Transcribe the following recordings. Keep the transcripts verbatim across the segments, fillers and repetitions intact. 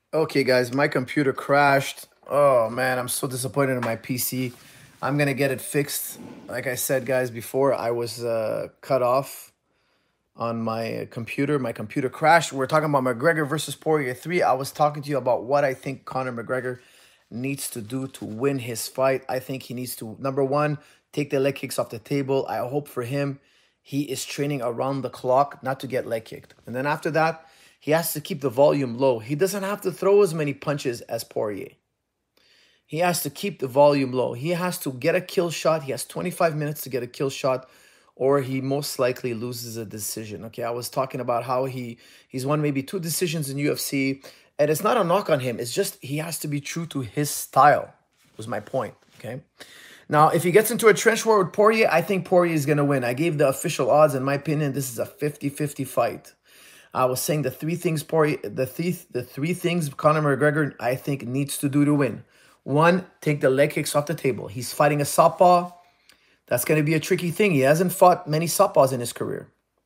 Okay, guys, my computer crashed. Oh man, I'm so disappointed in my P C. I'm gonna get it fixed. Like I said, guys, before I was uh, cut off on my computer. My computer crashed. We're talking about McGregor versus Poirier three. I was talking to you about what I think Conor McGregor needs to do to win his fight. I think he needs to, number one, take the leg kicks off the table. I hope for him he is training around the clock not to get leg kicked. And then after that, he has to keep the volume low. He doesn't have to throw as many punches as Poirier. He has to keep the volume low. He has to get a kill shot. He has twenty-five minutes to get a kill shot, or he most likely loses a decision. Okay, I was talking about how he he's won maybe two decisions in U F C, and it's not a knock on him. It's just he has to be true to his style, was my point. Okay. Now, if he gets into a trench war with Poirier, I think Poirier is going to win. I gave the official odds. In my opinion, this is a fifty-fifty fight. I was saying the three things Poirier, the three, the three things Conor McGregor, I think, needs to do to win. One, take the leg kicks off the table. He's fighting a southpaw. That's going to be a tricky thing. He hasn't fought many southpaws in his career.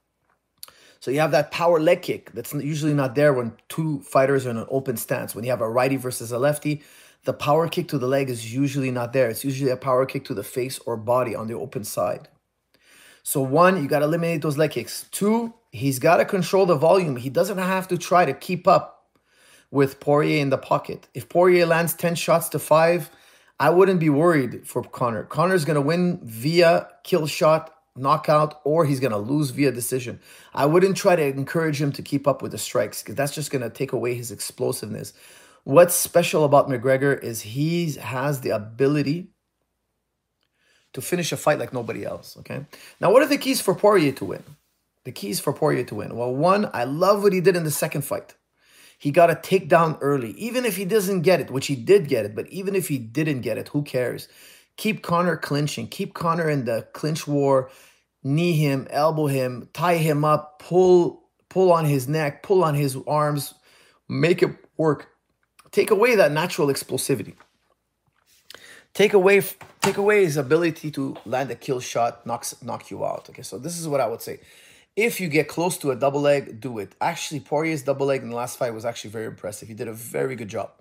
So you have that power leg kick that's usually not there when two fighters are in an open stance. When you have a righty versus a lefty, the power kick to the leg is usually not there. It's usually a power kick to the face or body on the open side. So one, you got to eliminate those leg kicks. Two, he's got to control the volume. He doesn't have to try to keep up with Poirier in the pocket. If Poirier lands ten shots to five, I wouldn't be worried for Conor. Conor's going to win via kill shot, knockout, or he's going to lose via decision. I wouldn't try to encourage him to keep up with the strikes because that's just going to take away his explosiveness. What's special about McGregor is he has the ability to finish a fight like nobody else, okay? Now, what are the keys for Poirier to win? The keys for Poirier to win. Well, one, I love what he did in the second fight. He got a takedown early. Even if he doesn't get it, which he did get it, but even if he didn't get it, who cares? Keep Conor clinching. Keep Conor in the clinch war. Knee him, elbow him, tie him up, pull, pull on his neck, pull on his arms, make it work. Take away that natural explosivity. Take away, take away his ability to land a kill shot, knocks, knock you out. Okay, so this is what I would say. If you get close to a double leg, do it. Actually, Poirier's double leg in the last fight was actually very impressive. He did a very good job.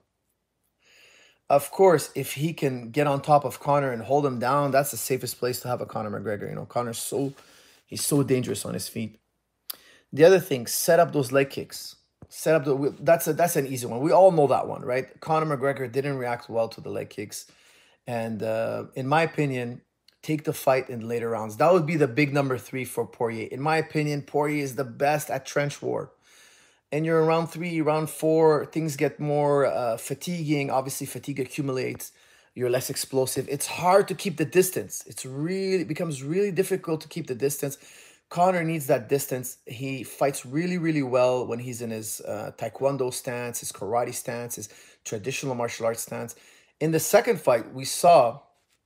Of course, if he can get on top of Conor and hold him down, that's the safest place to have a Conor McGregor. You know, Conor's so, he's so dangerous on his feet. The other thing, set up those leg kicks. Set up the, that's a, that's an easy one. We all know that one, right? Conor McGregor didn't react well to the leg kicks. And uh, in my opinion, take the fight in later rounds. That would be the big number three for Poirier. In my opinion, Poirier is the best at trench war. And you're in round three, round four, things get more uh, fatiguing. Obviously, fatigue accumulates. You're less explosive. It's hard to keep the distance. It's really, it becomes really difficult to keep the distance. Conor needs that distance. He fights really, really well when he's in his uh, taekwondo stance, his karate stance, his traditional martial arts stance. In the second fight, we saw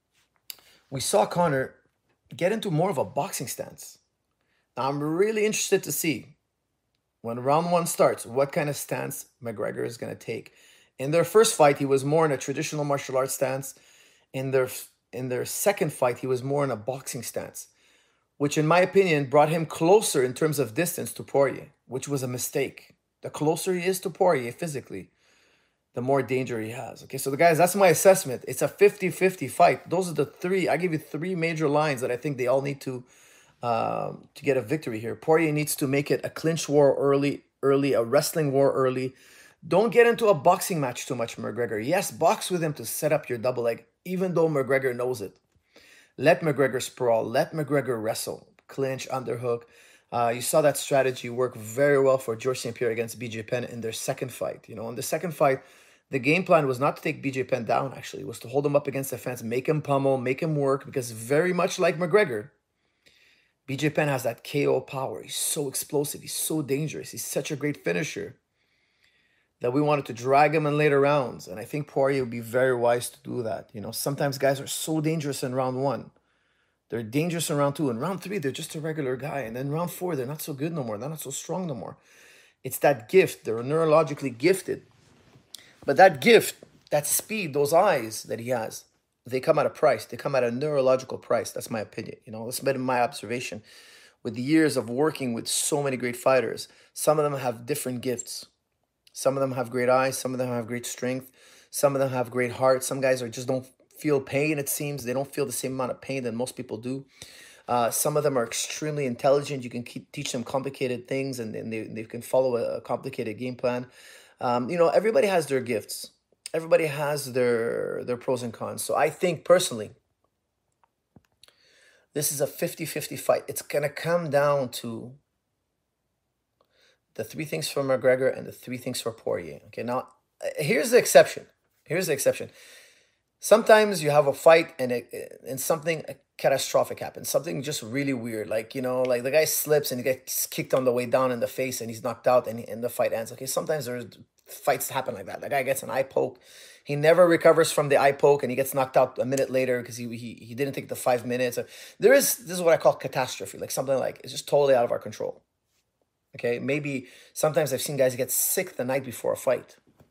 we saw Conor get into more of a boxing stance. Now, I'm really interested to see when round one starts, what kind of stance McGregor is going to take. In their first fight, he was more in a traditional martial arts stance. In their in their second fight, he was more in a boxing stance, which in my opinion brought him closer in terms of distance to Poirier, which was a mistake. The closer he is to Poirier physically, the more danger he has. Okay, so the guys, that's my assessment. It's a fifty-fifty fight. Those are the three. I give you three major lines that I think they all need to um, to get a victory here. Poirier needs to make it a clinch war early, early, a wrestling war early. Don't get into a boxing match too much, McGregor. Yes, box with him to set up your double leg, even though McGregor knows it. Let McGregor sprawl. Let McGregor wrestle. Clinch, underhook. Uh, you saw that strategy work very well for George Saint Pierre against B J Penn in their second fight. You know, in the second fight, the game plan was not to take B J Penn down, actually. It was to hold him up against the fence, make him pummel, make him work, because very much like McGregor, B J Penn has that K O power. He's so explosive. He's so dangerous. He's such a great finisher that we wanted to drag him in later rounds. And I think Poirier would be very wise to do that. You know, sometimes guys are so dangerous in round one. They're dangerous in round two. In round three, they're just a regular guy. And then round four, they're not so good no more. They're not so strong no more. It's that gift. They're neurologically gifted. But that gift, that speed, those eyes that he has, they come at a price. They come at a neurological price. That's my opinion. You know, that's been my observation. With the years of working with so many great fighters, some of them have different gifts. Some of them have great eyes. Some of them have great strength. Some of them have great heart. Some guys are just don't feel pain, it seems. They don't feel the same amount of pain that most people do. Uh, some of them are extremely intelligent. You can keep, teach them complicated things, and, and they, they can follow a, a complicated game plan. Um, you know, everybody has their gifts. Everybody has their their pros and cons. So I think personally, this is a fifty fifty fight. It's going to come down to the three things for McGregor and the three things for Poirier. Okay, now here's the exception. Here's the exception. Sometimes you have a fight and it, and something catastrophic happens. Something just really weird. Like, you know, like the guy slips and he gets kicked on the way down in the face and he's knocked out and, and the fight ends. Okay, sometimes there's fights happen like that. The guy gets an eye poke. He never recovers from the eye poke and he gets knocked out a minute later because he, he he didn't take the five minutes. There is, this is what I call catastrophe. Like something like, it's just totally out of our control. Okay, maybe sometimes I've seen guys get sick the night before a fight.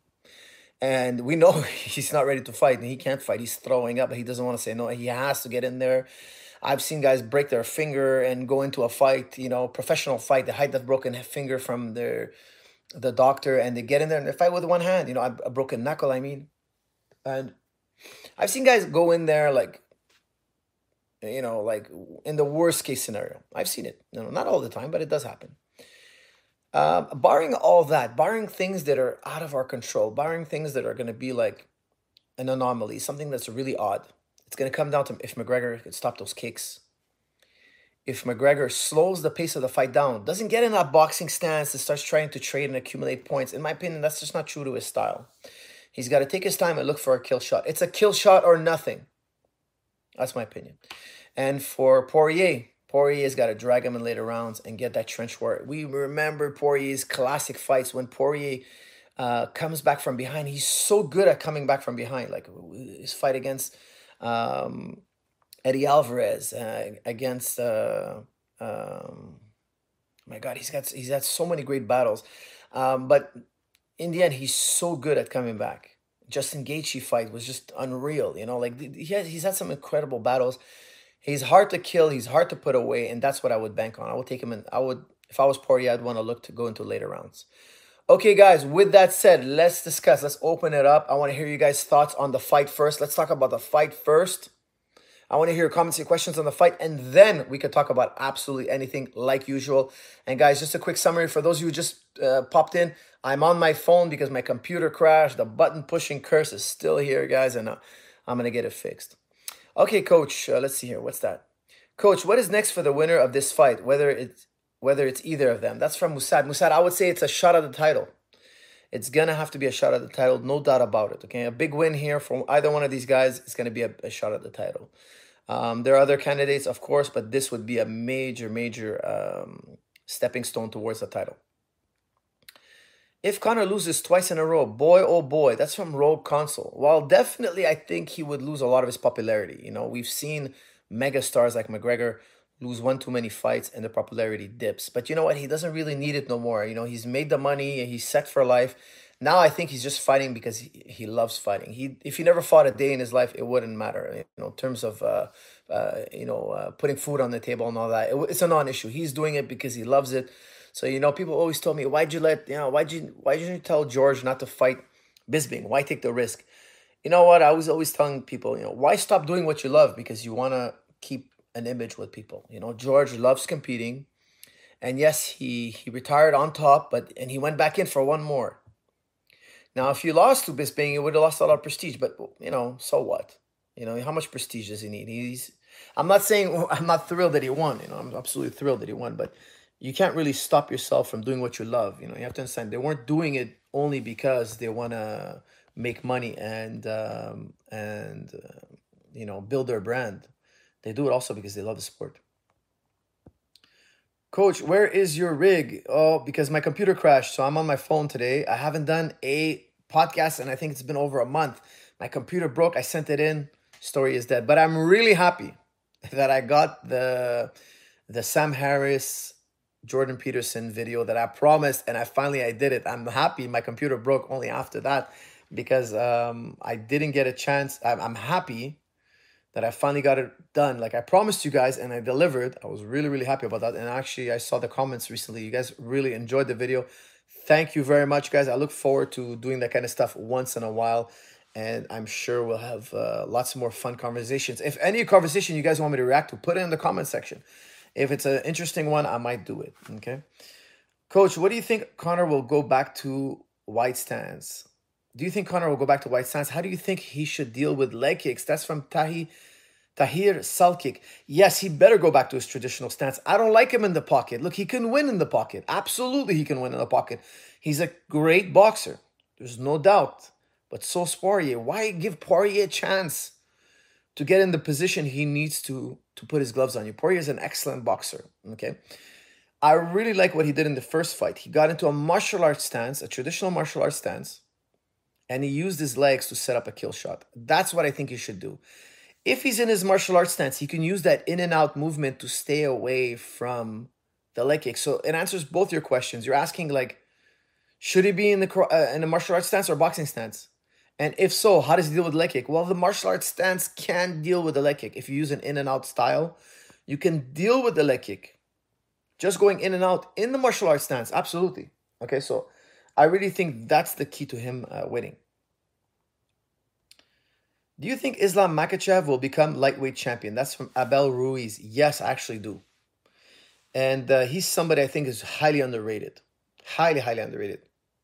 And we know he's not ready to fight and he can't fight. He's throwing up, but he doesn't want to say no. He has to get in there. I've seen guys break their finger and go into a fight, you know, professional fight. They hide that broken finger from their the doctor and they get in there and they fight with one hand. You know, a, a broken knuckle, I mean. And I've seen guys go in there like, you know, like in the worst case scenario. I've seen it. You know, not all the time, but it does happen. Um, barring all that, barring things that are out of our control, barring things that are going to be like an anomaly, something that's really odd, it's going to come down to if McGregor could stop those kicks. If McGregor slows the pace of the fight down, doesn't get in that boxing stance and starts trying to trade and accumulate points, in my opinion, that's just not true to his style. He's got to take his time and look for a kill shot. It's a kill shot or nothing. That's my opinion. And for Poirier, Poirier's got to drag him in later rounds and get that trench war. We remember Poirier's classic fights when Poirier uh, comes back from behind. He's so good at coming back from behind. Like his fight against um, Eddie Alvarez, uh, against, uh, um, my God, he's got, he's had so many great battles. Um, but in the end, he's so good at coming back. Justin Gaethje fight was just unreal. You know, like he has, he's had some incredible battles. He's hard to kill. He's hard to put away, and that's what I would bank on. I would take him in. I would, if I was Poirier, I'd want to look to go into later rounds. Okay, guys, with that said, let's discuss. Let's open it up. I want to hear you guys' thoughts on the fight first. Let's talk about the fight first. I want to hear your comments and questions on the fight, and then we could talk about absolutely anything like usual. And guys, just a quick summary for those of you who just uh, popped in. I'm on my phone because my computer crashed. The button pushing curse is still here, guys, and uh, I'm going to get it fixed. Okay, Coach, uh, let's see here. What's that? Coach, what is next for the winner of this fight, whether it's, whether it's either of them? That's from Musad. Musad, I would say it's a shot at the title. It's going to have to be a shot at the title, no doubt about it, okay? A big win here from either one of these guys is going to be a, a shot at the title. Um, there are other candidates, of course, but this would be a major, major um, stepping stone towards the title. If Conor loses twice in a row, boy, oh boy, that's from Rogue Console. Well, definitely, I think he would lose a lot of his popularity. You know, we've seen mega stars like McGregor lose one too many fights and the popularity dips. But you know what? He doesn't really need it no more. You know, he's made the money and he's set for life. Now I think he's just fighting because he, he loves fighting. He if he never fought a day in his life, it wouldn't matter. You know, in terms of uh, uh, you know uh, putting food on the table and all that, it, it's a non-issue. He's doing it because he loves it. So, you know, people always told me, why'd you let, you know, why'd you, why didn't you tell George not to fight Bisping? Why take the risk? You know what? I was always telling people, you know, why stop doing what you love? Because you want to keep an image with people. You know, George loves competing. And yes, he, he retired on top, but, and he went back in for one more. Now, if you lost to Bisping, you would have lost a lot of prestige, but, you know, so what? You know, how much prestige does he need? He's, I'm not saying, I'm not thrilled that he won. You know, I'm absolutely thrilled that he won, but you can't really stop yourself from doing what you love. You know, you have to understand they weren't doing it only because they want to make money and, um, and uh, you know, build their brand. They do it also because they love the sport. Coach, where is your rig? Oh, because my computer crashed, so I'm on my phone today. I haven't done a podcast, and I think it's been over a month. My computer broke. I sent it in. Story is dead. But I'm really happy that I got the the Sam Harris Jordan Peterson video that I promised, and I finally I did it. I'm happy. My computer broke only after that because um, I didn't get a chance. I'm, I'm happy that I finally got it done. Like I promised you guys, and I delivered. I was really, really happy about that. And actually, I saw the comments recently. You guys really enjoyed the video. thank you very much, guys. I look forward to doing that kind of stuff once in a while. And I'm sure we'll have uh, lots more fun conversations. If any conversation you guys want me to react to, put it in the comment section. If it's an interesting one, I might do it. Okay. Coach, what do you think Conor will go back to wide stance? Do you think Conor will go back to wide stance? How do you think he should deal with leg kicks? That's from Tahi Tahir Salkik. Yes, he better go back to his traditional stance. I don't like him in the pocket. Look, he can win in the pocket. Absolutely, he can win in the pocket. He's a great boxer. There's no doubt. But so's Poirier. Why give Poirier a chance to get in the position he needs to to put his gloves on you? Poirier is an excellent boxer. Okay. I really like what he did in the first fight. He got into a martial arts stance, a traditional martial arts stance, and he used his legs to set up a kill shot. That's what I think he should do. If he's in his martial arts stance, he can use that in and out movement to stay away from the leg kick. So it answers both your questions. You're asking, like, should he be in the uh, in a martial arts stance or boxing stance? And if so, how does he deal with leg kick? Well, the martial arts stance can deal with the leg kick. If you use an in and out style, you can deal with the leg kick. Just going in and out in the martial arts stance, absolutely. Okay, so I really think that's the key to him uh, winning. Do you think Islam Makhachev will become lightweight champion? That's from Abel Ruiz. Yes, I actually do. And uh, he's somebody I think is highly underrated. Highly, highly underrated.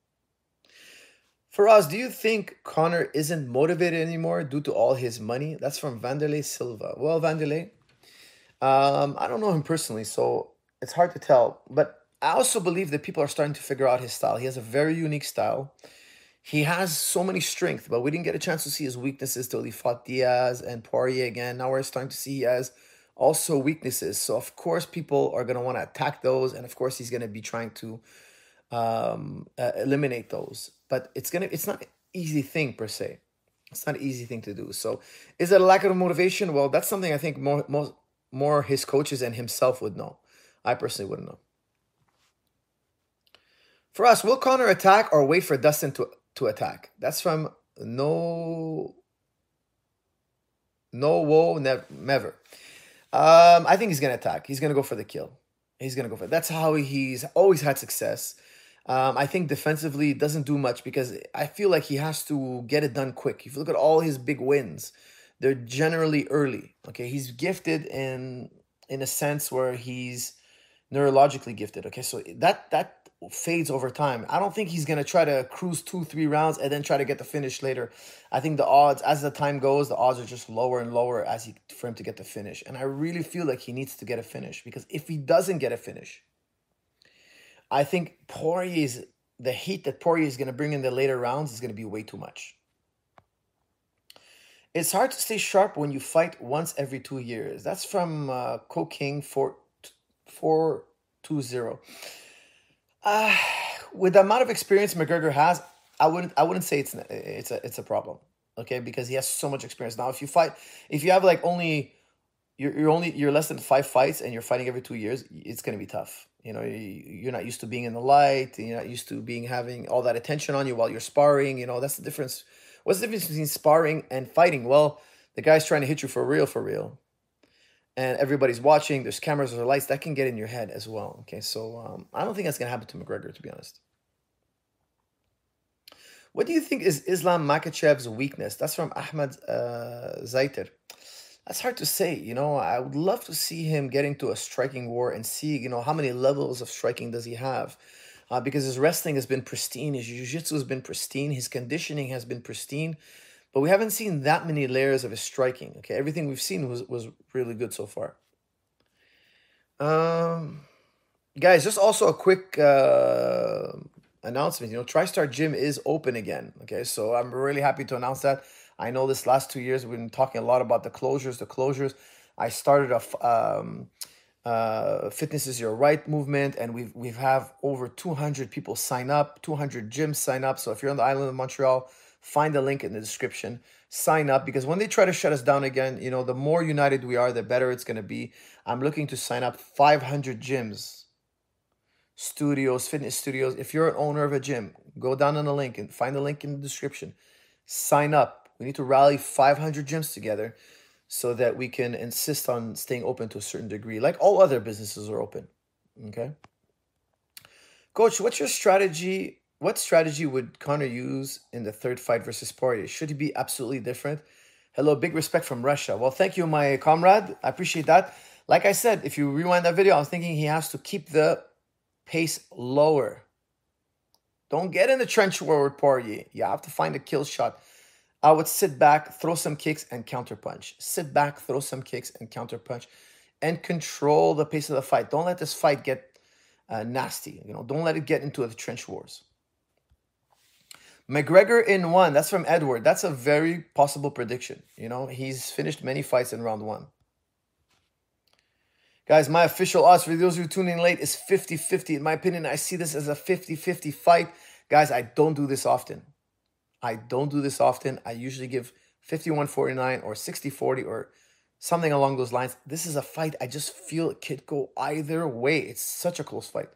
For us, do you think Conor isn't motivated anymore due to all his money? That's from Vanderlei Silva. Well, Vanderlei, um, I don't know him personally, so it's hard to tell. But I also believe that people are starting to figure out his style. He has a very unique style. He has so many strengths, but we didn't get a chance to see his weaknesses till he fought Diaz and Poirier again. Now we're starting to see he has also weaknesses. So, of course, people are going to want to attack those. And, of course, he's going to be trying to um, uh, eliminate those. But it's gonna it's not an easy thing, per se. It's not an easy thing to do. So, is it a lack of motivation? Well, that's something I think more, more, more his coaches and himself would know. I personally wouldn't know. For us, will Conor attack or wait for Dustin to to attack? That's from no no whoa never never. Um, I think he's gonna attack. He's gonna go for the kill. He's gonna go for it. That's how he's always had success. Um, I think defensively doesn't do much because I feel like he has to get it done quick. If you look at all his big wins, they're generally early. Okay, he's gifted in in a sense where he's neurologically gifted. Okay, so that that fades over time. I don't think he's going to try to cruise two, three rounds and then try to get the finish later. I think the odds, as the time goes, the odds are just lower and lower as he for him to get the finish. And I really feel like he needs to get a finish because if he doesn't get a finish, I think Poirier's, the heat that Poirier is going to bring in the later rounds is going to be way too much. It's hard to stay sharp when you fight once every two years. That's from uh, Coking four two zero. Uh, with the amount of experience McGregor has, I wouldn't I wouldn't say it's it's a it's a problem. Okay, because he has so much experience. Now, if you fight, if you have like only you're you're only you're less than five fights and you're fighting every two years, it's gonna be tough. You know, you're not used to being in the light. You're not used to being having all that attention on you while you're sparring. You know, that's the difference. What's the difference between sparring and fighting? Well, the guy's trying to hit you for real, for real. And everybody's watching, there's cameras, there's lights, that can get in your head as well. Okay, so um, I don't think that's going to happen to McGregor, to be honest. What do you think is Islam Makhachev's weakness? That's from Ahmed uh, Zaiter. That's hard to say, you know. I would love to see him get into a striking war and see, you know, how many levels of striking does he have. Uh, because his wrestling has been pristine, his jiu-jitsu has been pristine, his conditioning has been pristine. But we haven't seen that many layers of his striking. Okay, everything we've seen was, was really good so far. Um, guys, just also a quick uh, announcement. You know, TriStar Gym is open again. Okay, so I'm really happy to announce that. I know this last two years we've been talking a lot about the closures, the closures. I started a um, uh, Fitness is Your Right movement, and we've we've have over two hundred people sign up, two hundred gyms sign up. So if you're on the island of Montreal, find the link in the description, sign up, because when they try to shut us down again, you know, the more united we are, the better it's going to be. I'm looking to sign up five hundred gyms, studios, fitness studios. If you're an owner of a gym, go down on the link and find the link in the description. Sign up. We need to rally five hundred gyms together so that we can insist on staying open to a certain degree, like all other businesses are open. Okay? Coach, what's your strategy? What strategy would Connor use in the third fight versus Poirier? Should he be absolutely different? Hello, big respect from Russia. Well, thank you, my comrade. I appreciate that. Like I said, if you rewind that video, I was thinking he has to keep the pace lower. Don't get in the trench war with Poirier. You have to find a kill shot. I would sit back, throw some kicks, and counterpunch. Sit back, throw some kicks, and counterpunch. And control the pace of the fight. Don't let this fight get uh, nasty. You know, don't let it get into the trench wars. McGregor in one. That's from Edward. That's a very possible prediction. You know, he's finished many fights in round one. Guys, my official odds for those who are tuning in late is fifty fifty. In my opinion, I see this as a fifty fifty fight. Guys, I don't do this often. I don't do this often. I usually give fifty-one forty-nine or sixty forty or something along those lines. This is a fight I just feel it could go either way. It's such a close fight.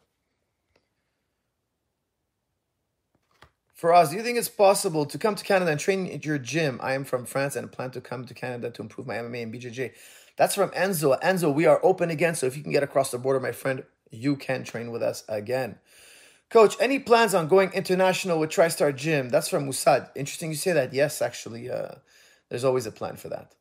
Faraz, do you think it's possible to come to Canada and train at your gym? I am from France and plan to come to Canada to improve my M M A and B J J. That's from Enzo. Enzo, we are open again, so if you can get across the border, my friend, you can train with us again. Coach, any plans on going international with TriStar Gym? That's from Musad. Interesting you say that. Yes, actually, uh, there's always a plan for that.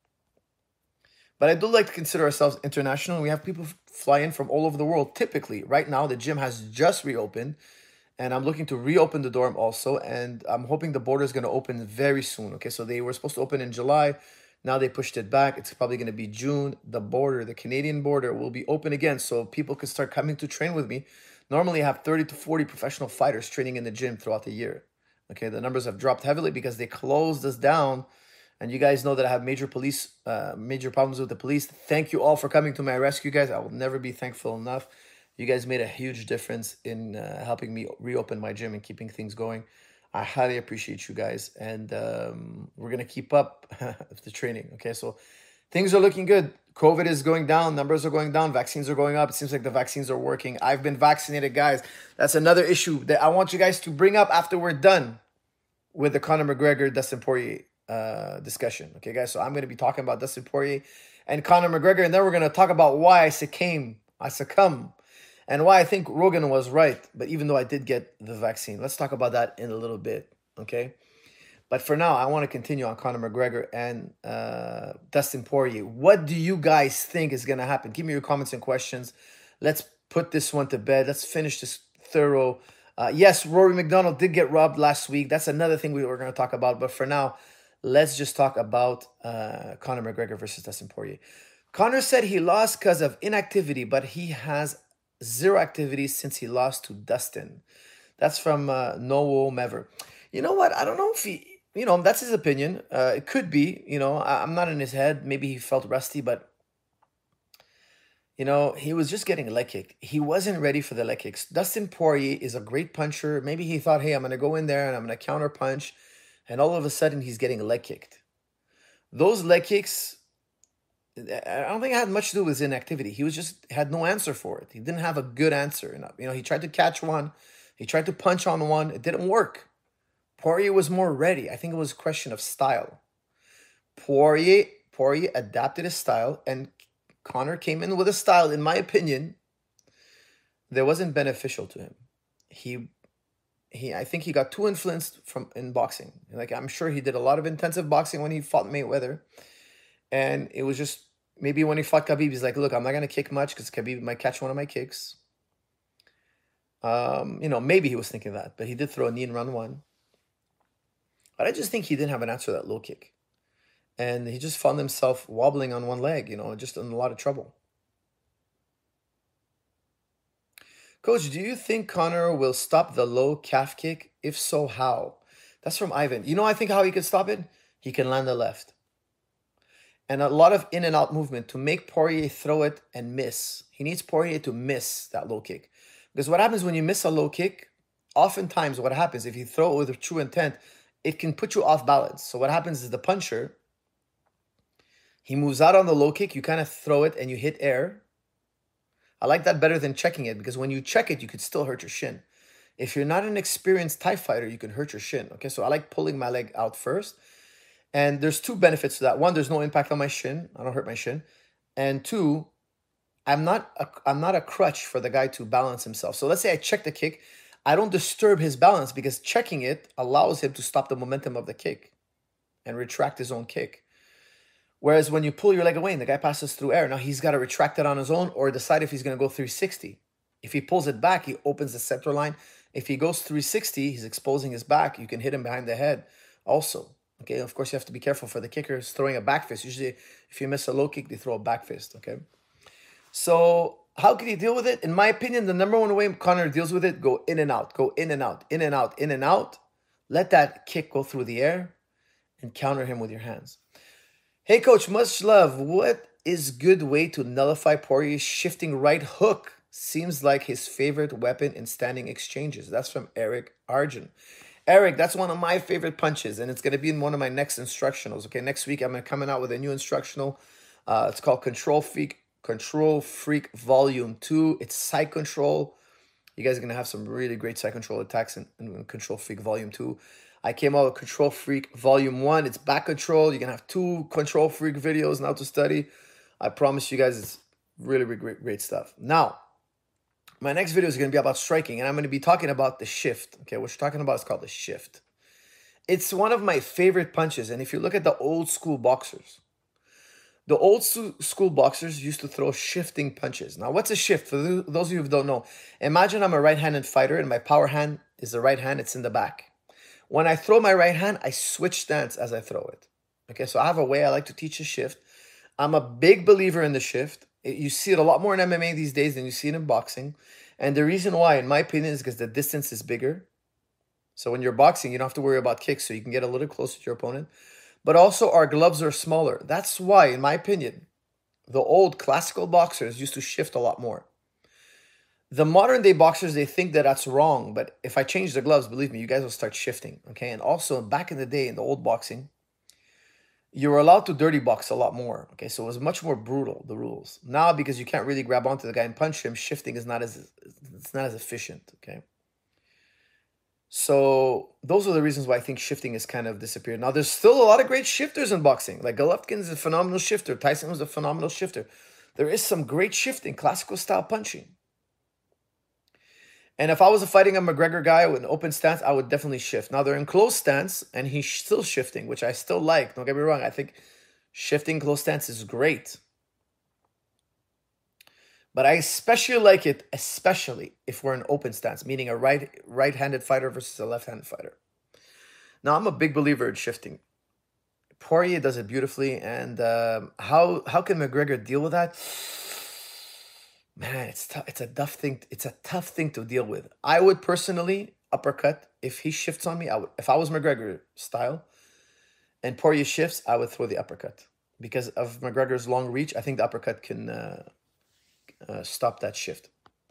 But I do like to consider ourselves international. We have people fly in from all over the world. Typically, right now, the gym has just reopened. And I'm looking to reopen the dorm also. And I'm hoping the border is going to open very soon. Okay, so they were supposed to open in July. Now they pushed it back. It's probably going to be June. The border, the Canadian border, will be open again. So people can start coming to train with me. Normally, I have thirty to forty professional fighters training in the gym throughout the year. Okay, the numbers have dropped heavily because they closed us down. And you guys know that I have major police, uh, major problems with the police. Thank you all for coming to my rescue, guys. I will never be thankful enough. You guys made a huge difference in uh, helping me reopen my gym and keeping things going. I highly appreciate you guys. And um, we're going to keep up the training. Okay, so things are looking good. COVID is going down. Numbers are going down. Vaccines are going up. It seems like the vaccines are working. I've been vaccinated, guys. That's another issue that I want you guys to bring up after we're done with the Conor McGregor, Dustin Poirier uh, discussion. Okay, guys, so I'm going to be talking about Dustin Poirier and Conor McGregor. And then we're going to talk about why I succumb. I succumb. And why I think Rogan was right, but even though I did get the vaccine. Let's talk about that in a little bit, okay? But for now, I want to continue on Conor McGregor and uh, Dustin Poirier. What do you guys think is going to happen? Give me your comments and questions. Let's put this one to bed. Let's finish this thorough. Uh, yes, Rory McDonald did get robbed last week. That's another thing we were going to talk about. But for now, let's just talk about uh, Conor McGregor versus Dustin Poirier. Conor said he lost because of inactivity, but he has zero activity since he lost to Dustin. That's from uh, Noah Mever. You know what? I don't know if he, you know, that's his opinion. Uh, it could be, you know, I, I'm not in his head. Maybe he felt rusty, but, you know, he was just getting leg kicked. He wasn't ready for the leg kicks. Dustin Poirier is a great puncher. Maybe he thought, hey, I'm going to go in there and I'm going to counter punch. And all of a sudden, he's getting leg kicked. Those leg kicks, I don't think it had much to do with his inactivity. He was just had no answer for it. He didn't have a good answer. You know, he tried to catch one. He tried to punch on one. It didn't work. Poirier was more ready. I think it was a question of style. Poirier, Poirier adapted his style, and Conor came in with a style, in my opinion, that wasn't beneficial to him. He, he, I think he got too influenced from in boxing. Like, I'm sure he did a lot of intensive boxing when he fought Mayweather. And it was just, maybe when he fought Khabib, he's like, look, I'm not going to kick much because Khabib might catch one of my kicks. Um, you know, maybe he was thinking that, but he did throw a knee in round one. But I just think he didn't have an answer to that low kick. And he just found himself wobbling on one leg, you know, just in a lot of trouble. Coach, do you think Conor will stop the low calf kick? If so, how? That's from Ivan. You know, I think how he could stop it? He can land the left. And a lot of in and out movement to make Poirier throw it and miss. He needs Poirier to miss that low kick. Because what happens when you miss a low kick, oftentimes what happens, if you throw it with a true intent, it can put you off balance. So what happens is the puncher, he moves out on the low kick, you kind of throw it and you hit air. I like that better than checking it, because when you check it, you could still hurt your shin. If you're not an experienced Thai fighter, you can hurt your shin. Okay, so I like pulling my leg out first. And there's two benefits to that. One, there's no impact on my shin. I don't hurt my shin. And two, I'm not a, I'm not a crutch for the guy to balance himself. So let's say I check the kick. I don't disturb his balance because checking it allows him to stop the momentum of the kick and retract his own kick. Whereas when you pull your leg away and the guy passes through air, now he's got to retract it on his own or decide if he's going to go three sixty. If he pulls it back, he opens the center line. If he goes three sixty, he's exposing his back. You can hit him behind the head also. Okay, of course, you have to be careful for the kickers throwing a back fist. Usually, if you miss a low kick, they throw a back fist, okay? So how can you deal with it? In my opinion, the number one way Conor deals with it, go in and out, go in and out, in and out, in and out. Let that kick go through the air and counter him with your hands. Hey, coach, much love. What is good way to nullify Poirier's shifting right hook? Seems like his favorite weapon in standing exchanges. That's from Eric Arjun. Eric, that's one of my favorite punches, and it's going to be in one of my next instructionals. Okay, next week I'm coming out with a new instructional. Uh, it's called Control Freak, Control Freak Volume two. It's side control. You guys are going to have some really great side control attacks in, in Control Freak Volume two. I came out with Control Freak Volume one. It's back control. You're going to have two Control Freak videos now to study. I promise you guys it's really, really great, great stuff. Now, my next video is going to be about striking, and I'm going to be talking about the shift. Okay, what you're talking about is called the shift. It's one of my favorite punches, and if you look at the old school boxers, the old school boxers used to throw shifting punches. Now, what's a shift? For those of you who don't know, imagine I'm a right-handed fighter, and my power hand is the right hand. It's in the back. When I throw my right hand, I switch stance as I throw it. Okay, so I have a way I like to teach a shift. I'm a big believer in the shift. You see it a lot more in M M A these days than you see it in boxing. And the reason why, in my opinion, is because the distance is bigger. So when you're boxing, you don't have to worry about kicks, so you can get a little closer to your opponent. But also, our gloves are smaller. That's why, in my opinion, the old classical boxers used to shift a lot more. The modern day boxers, they think that that's wrong. But if I change the gloves, believe me, you guys will start shifting. Okay. And also, back in the day, in the old boxing, you were allowed to dirty box a lot more. Okay. So it was much more brutal, the rules. Now, because you can't really grab onto the guy and punch him, shifting is not as, it's not as efficient. Okay. So those are the reasons why I think shifting has kind of disappeared. Now, there's still a lot of great shifters in boxing. Like Golovkin is a phenomenal shifter. Tyson was a phenomenal shifter. There is some great shifting, classical style punching. And if I was fighting a McGregor guy with an open stance, I would definitely shift. Now, they're in closed stance, and he's still shifting, which I still like. Don't get me wrong. I think shifting closed stance is great. But I especially like it, especially if we're in open stance, meaning a right, right-handed fighter versus a left-handed fighter. Now, I'm a big believer in shifting. Poirier does it beautifully. And um, how, how can McGregor deal with that? Man, it's tough. It's a tough thing. It's a tough thing to deal with. I would personally uppercut if he shifts on me. I would, if I was McGregor style, and Poirier shifts, I would throw the uppercut because of McGregor's long reach. I think the uppercut can uh, uh, stop that shift.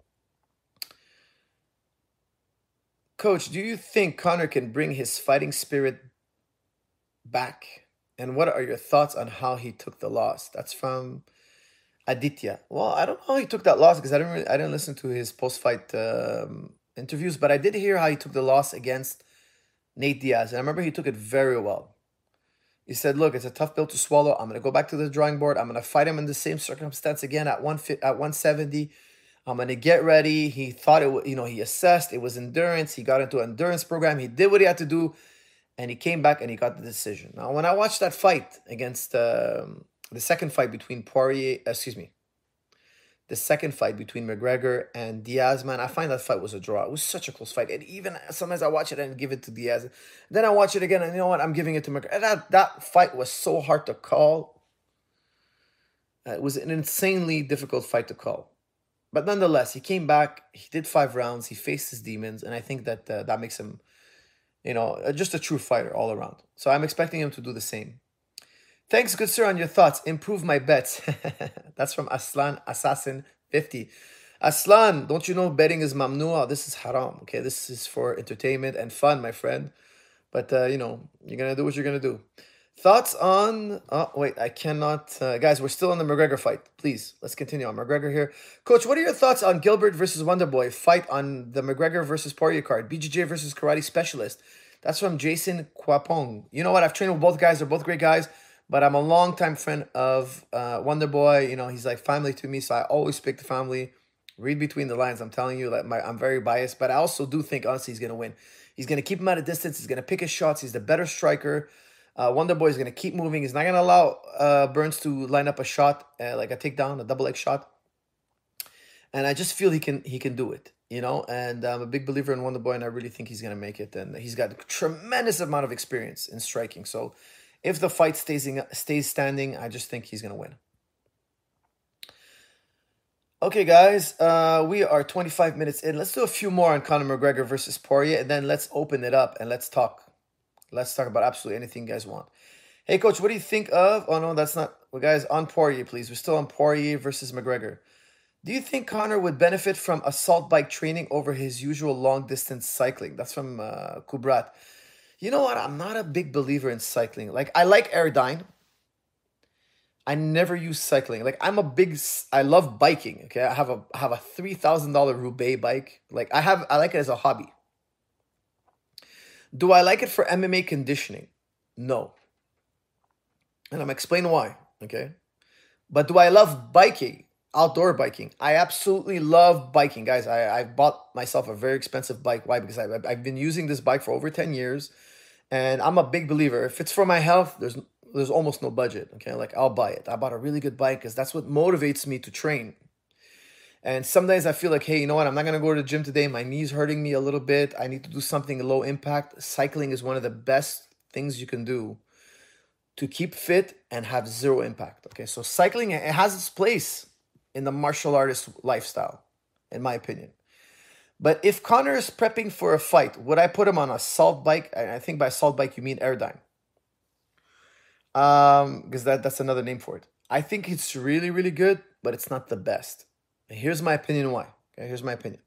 Coach, do you think Conor can bring his fighting spirit back? And what are your thoughts on how he took the loss? That's from Aditya. Well, I don't know how he took that loss because I didn't really, I didn't listen to his post-fight um, interviews, but I did hear how he took the loss against Nate Diaz, and I remember he took it very well. He said, "Look, it's a tough pill to swallow. I'm going to go back to the drawing board. I'm going to fight him in the same circumstance again at one at one seventy. I'm going to get ready." He thought it was, you know, he assessed it was endurance. He got into an endurance program. He did what he had to do, and he came back and he got the decision. Now, when I watched that fight against um, the second fight between Poirier, excuse me, the second fight between McGregor and Diaz, man, I find that fight was a draw. It was such a close fight. And even sometimes I watch it and give it to Diaz. Then I watch it again, and you know what? I'm giving it to McGregor. And that, that fight was so hard to call. Uh, it was an insanely difficult fight to call. But nonetheless, he came back. He did five rounds. He faced his demons. And I think that uh, that makes him, you know, just a true fighter all around. So I'm expecting him to do the same. Thanks, good sir, on your thoughts. Improve my bets. That's from Aslan Assassin fifty. Aslan, don't you know betting is mamnua? This is haram, okay? This is for entertainment and fun, my friend. But, uh, you know, you're going to do what you're going to do. Thoughts on... Oh, wait, I cannot... Uh, guys, we're still on the McGregor fight. Please, let's continue on McGregor here. Coach, what are your thoughts on Gilbert versus Wonderboy fight on the McGregor versus Poirier card? B J J versus Karate Specialist. That's from Jason Kwapong. You know what? I've trained with both guys. They're both great guys. But I'm a longtime friend of uh, Wonderboy. You know, he's like family to me, so I always pick the family Read between the lines. I'm telling you, like my, I'm very biased, but I also do think honestly he's gonna win. He's gonna keep him at a distance. He's gonna pick his shots. He's the better striker. Uh, Wonder Boy is gonna keep moving. He's not gonna allow uh, Burns to line up a shot uh, like a takedown, a double leg shot. And I just feel he can he can do it, you know. And I'm a big believer in Wonder Boy, and I really think he's gonna make it. And he's got a tremendous amount of experience in striking. So if the fight stays in, stays standing, I just think he's gonna win. Okay, guys, uh, we are twenty-five minutes in. Let's do a few more on Conor McGregor versus Poirier, and then let's open it up and let's talk. Let's talk about absolutely anything you guys want. Hey, Coach, what do you think of... Oh, no, that's not... Well, guys, on Poirier, please. We're still on Poirier versus McGregor. Do you think Conor would benefit from assault bike training over his usual long-distance cycling? That's from uh, Kubrat. You know what? I'm not a big believer in cycling. Like, I like Airdyne. I never use cycling. Like I'm a big, I love biking. Okay, I have a I have a three thousand dollar Roubaix bike. Like I have, I like it as a hobby. Do I like it for M M A conditioning? No. And I'm explaining why. Okay, but do I love biking, outdoor biking? I absolutely love biking, guys. I I bought myself a very expensive bike. Why? Because I I've been using this bike for over ten years, and I'm a big believer. If it's for my health, there's there's almost no budget, okay? Like, I'll buy it. I bought a really good bike because that's what motivates me to train. And some days I feel like, hey, you know what? I'm not going to go to the gym today. My knee's hurting me a little bit. I need to do something low impact. Cycling is one of the best things you can do to keep fit and have zero impact, okay? So cycling, it has its place in the martial artist lifestyle, in my opinion. But if Conor is prepping for a fight, would I put him on a assault bike? I think by assault bike, you mean Airdyne. Um, because that, that's another name for it. I think it's really, really good, but it's not the best. And here's my opinion why. Okay, here's my opinion.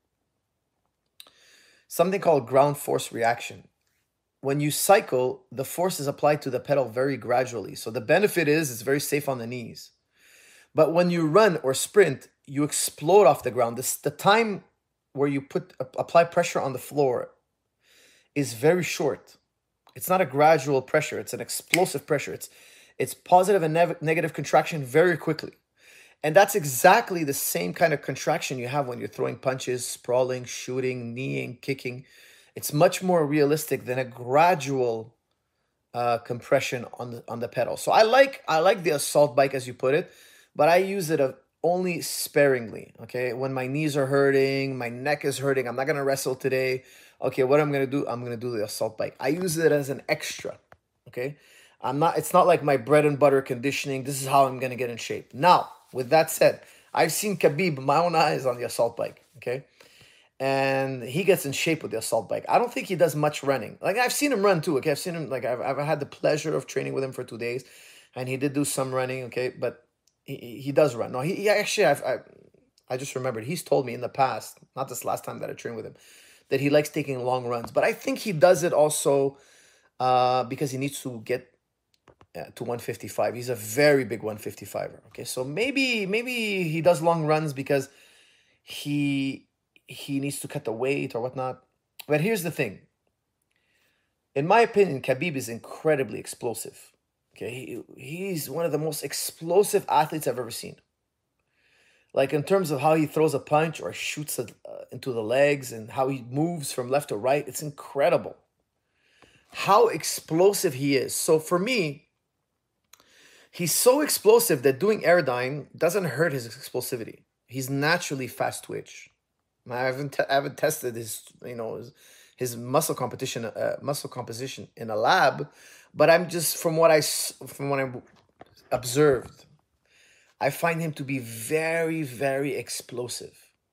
Something called ground force reaction. When you cycle, the force is applied to the pedal very gradually. So the benefit is it's very safe on the knees. But when you run or sprint, you explode off the ground. This the time where you put apply pressure on the floor is very short. It's not a gradual pressure. It's an explosive pressure. It's it's positive and ne negative contraction very quickly. And that's exactly the same kind of contraction you have when you're throwing punches, sprawling, shooting, kneeing, kicking. It's much more realistic than a gradual uh, compression on the on the pedal. So I like I like the assault bike, as you put it, but I use it only sparingly. Okay, when my knees are hurting, my neck is hurting, I'm not gonna wrestle today. Okay, what I'm gonna do? I'm gonna do the assault bike. I use it as an extra. Okay, I'm not. It's not like my bread and butter conditioning. This is how I'm gonna get in shape. Now, with that said, I've seen Khabib, my own eyes, on the assault bike. Okay, and he gets in shape with the assault bike. I don't think he does much running. Like I've seen him run too. Okay, I've seen him. Like I've I've had the pleasure of training with him for two days, and he did do some running. Okay, but he he does run. No, he, he actually I've, I I just remembered he's told me in the past, not this last time that I trained with him, that he likes taking long runs. But I think he does it also uh, because he needs to get uh, to one fifty-five. He's a very big one fifty-fiver. Okay, so maybe maybe he does long runs because he he needs to cut the weight or whatnot. But here's the thing. In my opinion, Khabib is incredibly explosive. Okay, he, he's one of the most explosive athletes I've ever seen. Like in terms of how he throws a punch or shoots it uh, into the legs and how he moves from left to right, it's incredible how explosive he is. So for me, he's so explosive that doing Airdyne doesn't hurt his explosivity. He's naturally fast twitch. I haven't I haven't tested his you know his, his muscle competition uh, muscle composition in a lab, but I'm just from what I from what I observed, I find him to be very, very explosive.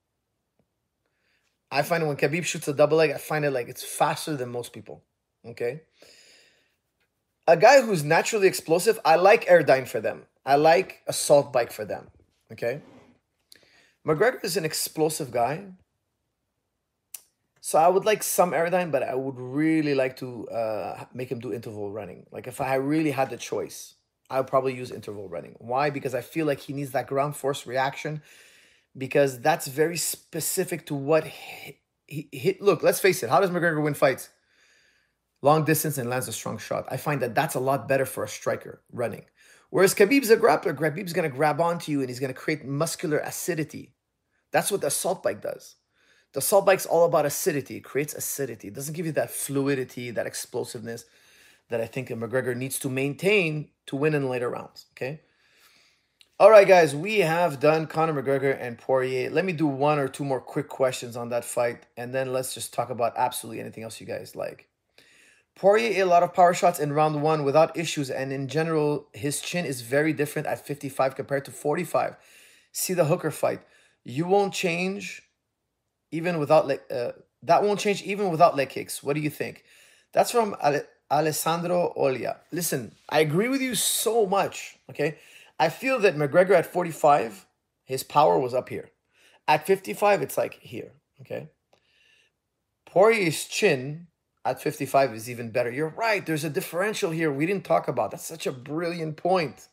I find when Khabib shoots a double leg, I find it like it's faster than most people, okay? A guy who's naturally explosive, I like Airdyne for them. I like assault bike for them, okay? McGregor is an explosive guy. So I would like some Airdyne, but I would really like to uh, make him do interval running. Like if I really had the choice, I would probably use interval running. Why? Because I feel like he needs that ground force reaction, because that's very specific to what he, he, he look, let's face it. How does McGregor win fights? Long distance and lands a strong shot. I find that that's a lot better for a striker, running. Whereas Khabib's a grappler. Khabib's going to grab onto you and he's going to create muscular acidity. That's what the assault bike does. The assault bike's all about acidity. It creates acidity. It doesn't give you that fluidity, that explosiveness that I think McGregor needs to maintain to win in later rounds, okay? All right, guys, we have done Conor McGregor and Poirier. Let me do one or two more quick questions on that fight, and then let's just talk about absolutely anything else you guys like. Poirier ate a lot of power shots in round one without issues, and in general, his chin is very different at fifty-five compared to forty-five. See the Hooker fight. You won't change even without leg, uh, that won't change even without leg kicks. What do you think? That's from Ale Alessandro Olia. Listen, I agree with you so much, okay? I feel that McGregor at forty-five, his power was up here. At fifty-five, it's like here, okay? Poirier's chin at fifty-five is even better. You're right. There's a differential here we didn't talk about. That's such a brilliant point.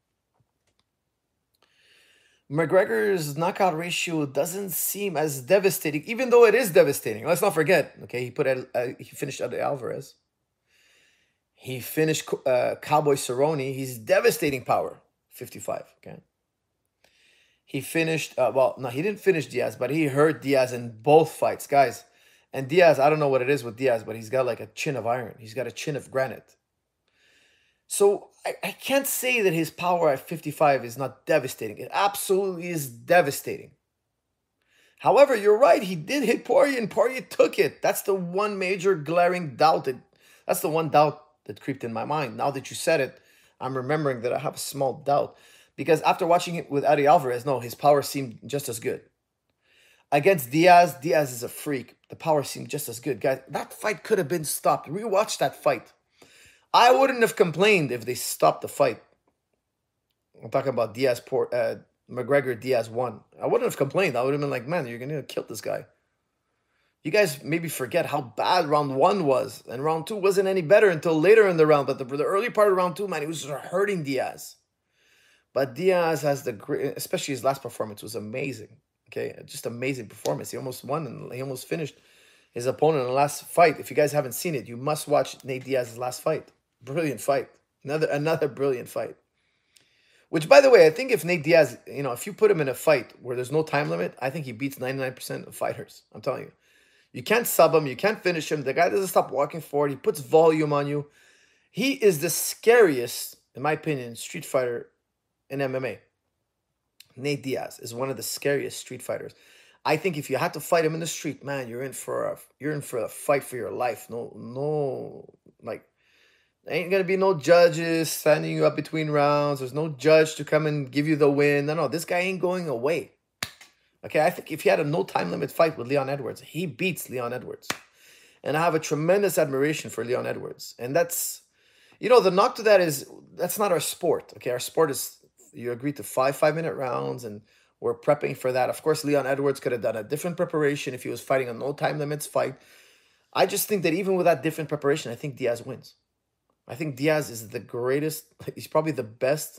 McGregor's knockout ratio doesn't seem as devastating, even though it is devastating. Let's not forget, okay, he put uh, he finished Eddie Alvarez. He finished uh, Cowboy Cerrone. He's devastating power, fifty-five, okay? He finished, uh, well, no, he didn't finish Diaz, but he hurt Diaz in both fights, guys. And Diaz, I don't know what it is with Diaz, but he's got like a chin of iron. He's got a chin of granite. So I, I can't say that his power at fifty-five is not devastating. It absolutely is devastating. However, you're right. He did hit Poirier, and Poirier took it. That's the one major glaring doubt. That, that's the one doubt that creeped in my mind. Now that you said it, I'm remembering that I have a small doubt. Because after watching it with Eddie Alvarez, no, his power seemed just as good. Against Diaz, Diaz is a freak. The power seemed just as good. Guys, that fight could have been stopped. Rewatch that fight. I wouldn't have complained if they stopped the fight. I'm talking about Diaz, uh, McGregor, Diaz won. I wouldn't have complained. I would have been like, man, you're going to kill this guy. You guys maybe forget how bad round one was. And round two wasn't any better until later in the round. But the, the early part of round two, man, he was hurting Diaz. But Diaz has the great, especially his last performance was amazing. Okay, just amazing performance. He almost won and he almost finished his opponent in the last fight. If you guys haven't seen it, you must watch Nate Diaz's last fight. Brilliant fight. Another another brilliant fight. Which, by the way, I think if Nate Diaz, you know, if you put him in a fight where there's no time limit, I think he beats ninety-nine percent of fighters. I'm telling you. You can't sub him. You can't finish him. The guy doesn't stop walking forward. He puts volume on you. He is the scariest, in my opinion, street fighter in M M A. Nate Diaz is one of the scariest street fighters. I think if you had to fight him in the street, man, you're in for a you're in for a fight for your life. No, no, like there ain't gonna be no judges standing you up between rounds. There's no judge to come and give you the win. No, no, this guy ain't going away. Okay, I think if he had a no time limit fight with Leon Edwards, he beats Leon Edwards, and I have a tremendous admiration for Leon Edwards. And that's, you know, the knock to that is that's not our sport. Okay, our sport is. You agreed to five five-minute rounds, and we're prepping for that. Of course, Leon Edwards could have done a different preparation if he was fighting a no-time limits fight. I just think that even with that different preparation, I think Diaz wins. I think Diaz is the greatest. He's probably the best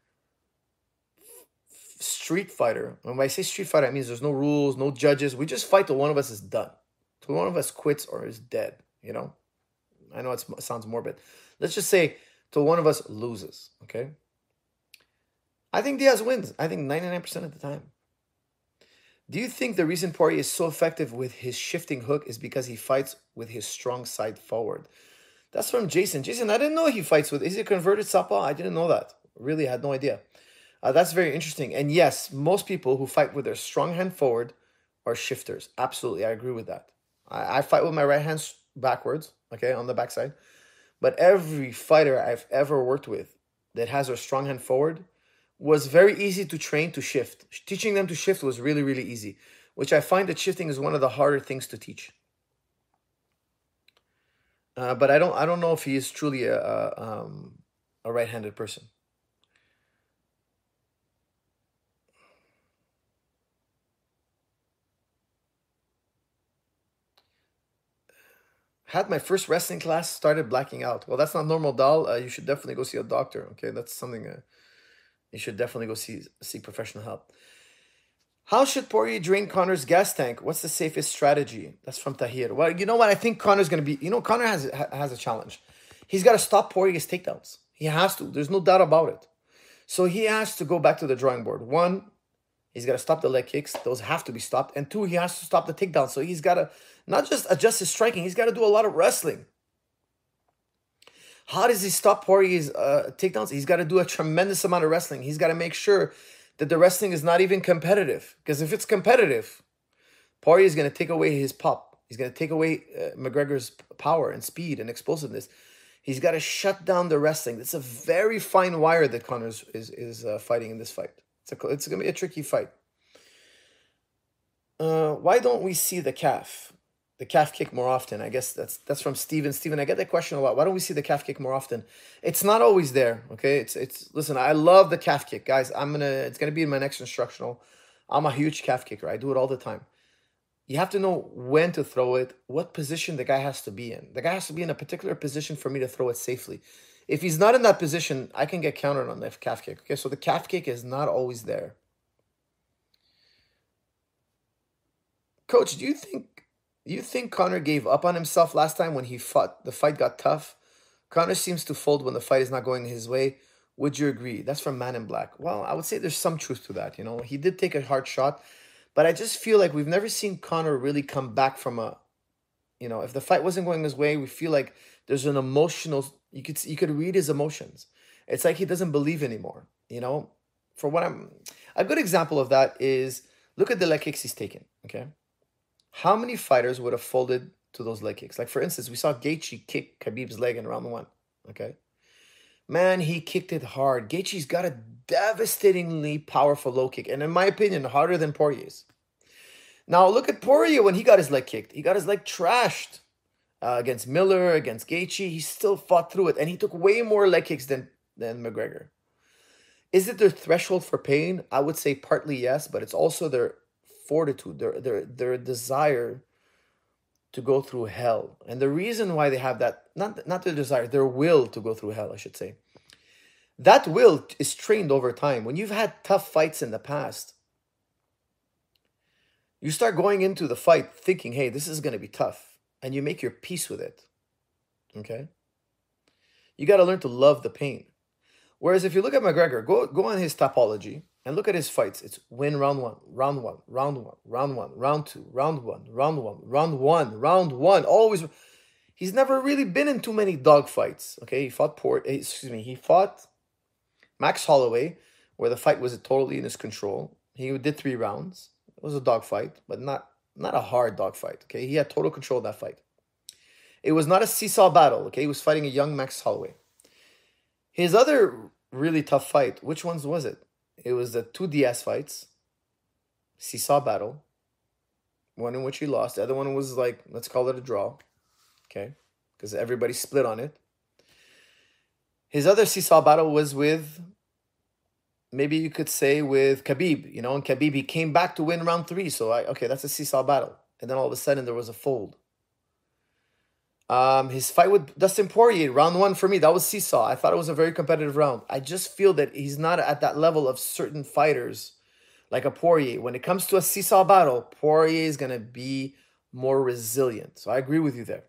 street fighter. When I say street fighter, I mean there's no rules, no judges. We just fight till one of us is done. Till one of us quits or is dead, you know? I know it's, it sounds morbid. Let's just say till one of us loses, okay? I think Diaz wins. I think ninety-nine percent of the time. Do you think the reason Poirier is so effective with his shifting hook is because he fights with his strong side forward? That's from Jason. Jason, I didn't know he fights with... Is he a converted southpaw? I didn't know that. Really, I had no idea. Uh, that's very interesting. And yes, most people who fight with their strong hand forward are shifters. Absolutely, I agree with that. I, I fight with my right hand backwards, okay, on the backside. But every fighter I've ever worked with that has their strong hand forward was very easy to train to shift. Teaching them to shift was really, really easy, which I find that shifting is one of the harder things to teach. Uh, but I don't, I don't know if he is truly a, a, um, a right-handed person. Had my first wrestling class, started blacking out. Well, that's not normal, doll. Uh, you should definitely go see a doctor. Okay, that's something. Uh, You should definitely go see seek professional help. How should Poirier drain Conor's gas tank? What's the safest strategy? That's from Tahir. Well, you know what? I think Conor's going to be... You know, Conor has, has a challenge. He's got to stop Poirier's takedowns. He has to. There's no doubt about it. So he has to go back to the drawing board. One, He's got to stop the leg kicks. Those have to be stopped. And two, he has to stop the takedown. So he's got to not just adjust his striking, he's got to do a lot of wrestling. How does he stop Poirier's uh, takedowns? He's got to do a tremendous amount of wrestling. He's got to make sure that the wrestling is not even competitive. Because if it's competitive, Poirier is going to take away his pop. He's going to take away uh, McGregor's power and speed and explosiveness. He's got to shut down the wrestling. It's a very fine wire that Conor is, is, is uh, fighting in this fight. It's, a, it's going to be a tricky fight. Uh, why don't we see the calf? The calf kick more often. I guess that's that's from Steven. Steven, I get that question a lot. Why don't we see the calf kick more often? It's not always there, okay? It's it's listen, I love the calf kick. Guys, I'm gonna it's gonna be in my next instructional. I'm a huge calf kicker. I do it all the time. You have to know when to throw it, what position the guy has to be in. The guy has to be in a particular position for me to throw it safely. If he's not in that position, I can get countered on the calf kick. Okay, so the calf kick is not always there. Coach, do you think you think Conor gave up on himself last time when he fought? The fight got tough. Conor seems to fold when the fight is not going his way. Would you agree? That's from Man in Black. Well, I would say there's some truth to that. You know, he did take a hard shot, but I just feel like we've never seen Conor really come back from a, you know, if the fight wasn't going his way, we feel like there's an emotional, you could you could read his emotions. It's like he doesn't believe anymore, you know? For what I'm, a good example of that is, look at the leg kicks he's taken, okay? How many fighters would have folded to those leg kicks? Like, for instance, we saw Gaethje kick Khabib's leg in round one, okay? Man, he kicked it hard. Gaethje's got a devastatingly powerful low kick, and in my opinion, harder than Poirier's. Now, look at Poirier when he got his leg kicked. He got his leg trashed uh, against Miller, against Gaethje. He still fought through it, and he took way more leg kicks than, than McGregor. Is it their threshold for pain? I would say partly yes, but it's also their fortitude, their, their, their desire to go through hell. And the reason why they have that, not, not their desire, their will to go through hell, I should say. That will is trained over time. When you've had tough fights in the past, you start going into the fight thinking, hey, this is going to be tough. And you make your peace with it. Okay? You got to learn to love the pain. Whereas if you look at McGregor, go, go on his topology and look at his fights. It's win round one, round one, round one, round one, round two, round one, round one, round one, round one. Always. He's never really been in too many dog fights. Okay? He fought Port, excuse me, he fought Max Holloway, where the fight was totally in his control. He did three rounds. It was a dog fight, but not, not a hard dog fight. Okay? He had total control of that fight. It was not a seesaw battle. Okay? He was fighting a young Max Holloway. His other really tough fight, which ones was it? It was the two Diaz fights, seesaw battle, one in which he lost. The other one was like, let's call it a draw, okay? Because everybody split on it. His other seesaw battle was with, maybe you could say with Khabib, you know, and Khabib, he came back to win round three. So, I, okay, that's a seesaw battle. And then all of a sudden there was a fold. Um, his fight with Dustin Poirier, round one for me, that was seesaw. I thought it was a very competitive round. I just feel that he's not at that level of certain fighters like a Poirier. When it comes to a seesaw battle, Poirier is going to be more resilient. So I agree with you there.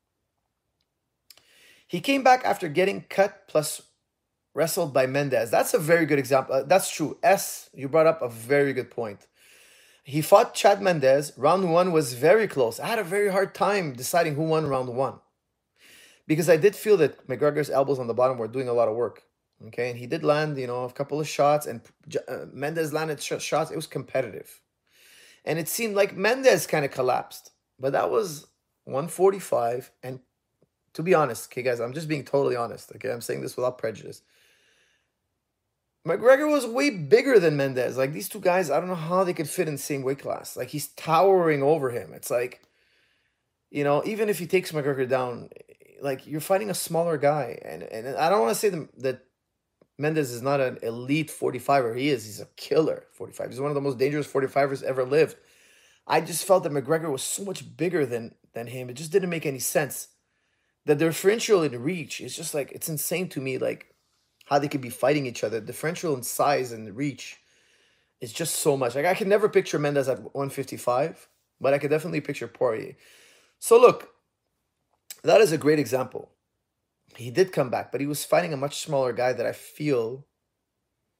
He came back after getting cut plus wrestled by Mendes. That's a very good example. Uh, that's true. S, you brought up a very good point. He fought Chad Mendes. Round one was very close. I had a very hard time deciding who won round one. Because I did feel that McGregor's elbows on the bottom were doing a lot of work. Okay, and he did land, you know, a couple of shots, and uh, Mendes landed sh shots. It was competitive. And it seemed like Mendes kind of collapsed. But that was one forty-five. And to be honest, okay, guys, I'm just being totally honest. Okay, I'm saying this without prejudice. McGregor was way bigger than Mendes. Like, these two guys, I don't know how they could fit in the same weight class. Like, he's towering over him. It's like, you know, even if he takes McGregor down, like, you're fighting a smaller guy. And, and I don't want to say the, that Mendes is not an elite forty-fiver. He is. He's a killer forty-five. He's one of the most dangerous forty-fivers ever lived. I just felt that McGregor was so much bigger than, than him. It just didn't make any sense. The differential in reach is just like, it's insane to me, like, how they could be fighting each other. The differential in size and reach is just so much. Like, I can never picture Mendes at one fifty-five, but I could definitely picture Poirier. So look, that is a great example. He did come back, but he was fighting a much smaller guy that I feel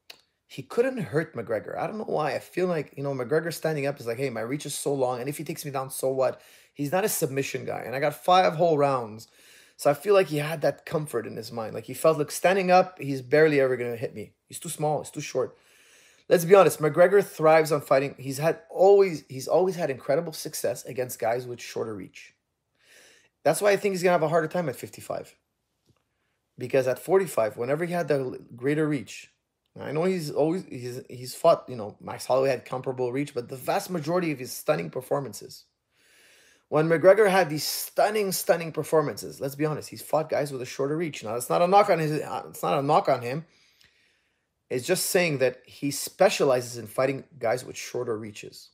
he couldn't hurt McGregor. I don't know why. I feel like, you know, McGregor standing up is like, hey, my reach is so long, and if he takes me down, so what? He's not a submission guy, and I got five whole rounds. So I feel like he had that comfort in his mind. Like he felt like standing up, he's barely ever going to hit me. He's too small. He's too short. Let's be honest. McGregor thrives on fighting. He's had always, he's always had incredible success against guys with shorter reach. That's why I think he's going to have a harder time at fifty-five. Because at forty-five, whenever he had the greater reach, I know he's always, he's, he's fought, you know, Max Holloway had comparable reach, but the vast majority of his stunning performances, when McGregor had these stunning, stunning performances, let's be honest, he's fought guys with a shorter reach. Now, it's not a knock on his, it's not a knock on him. It's just saying that he specializes in fighting guys with shorter reaches.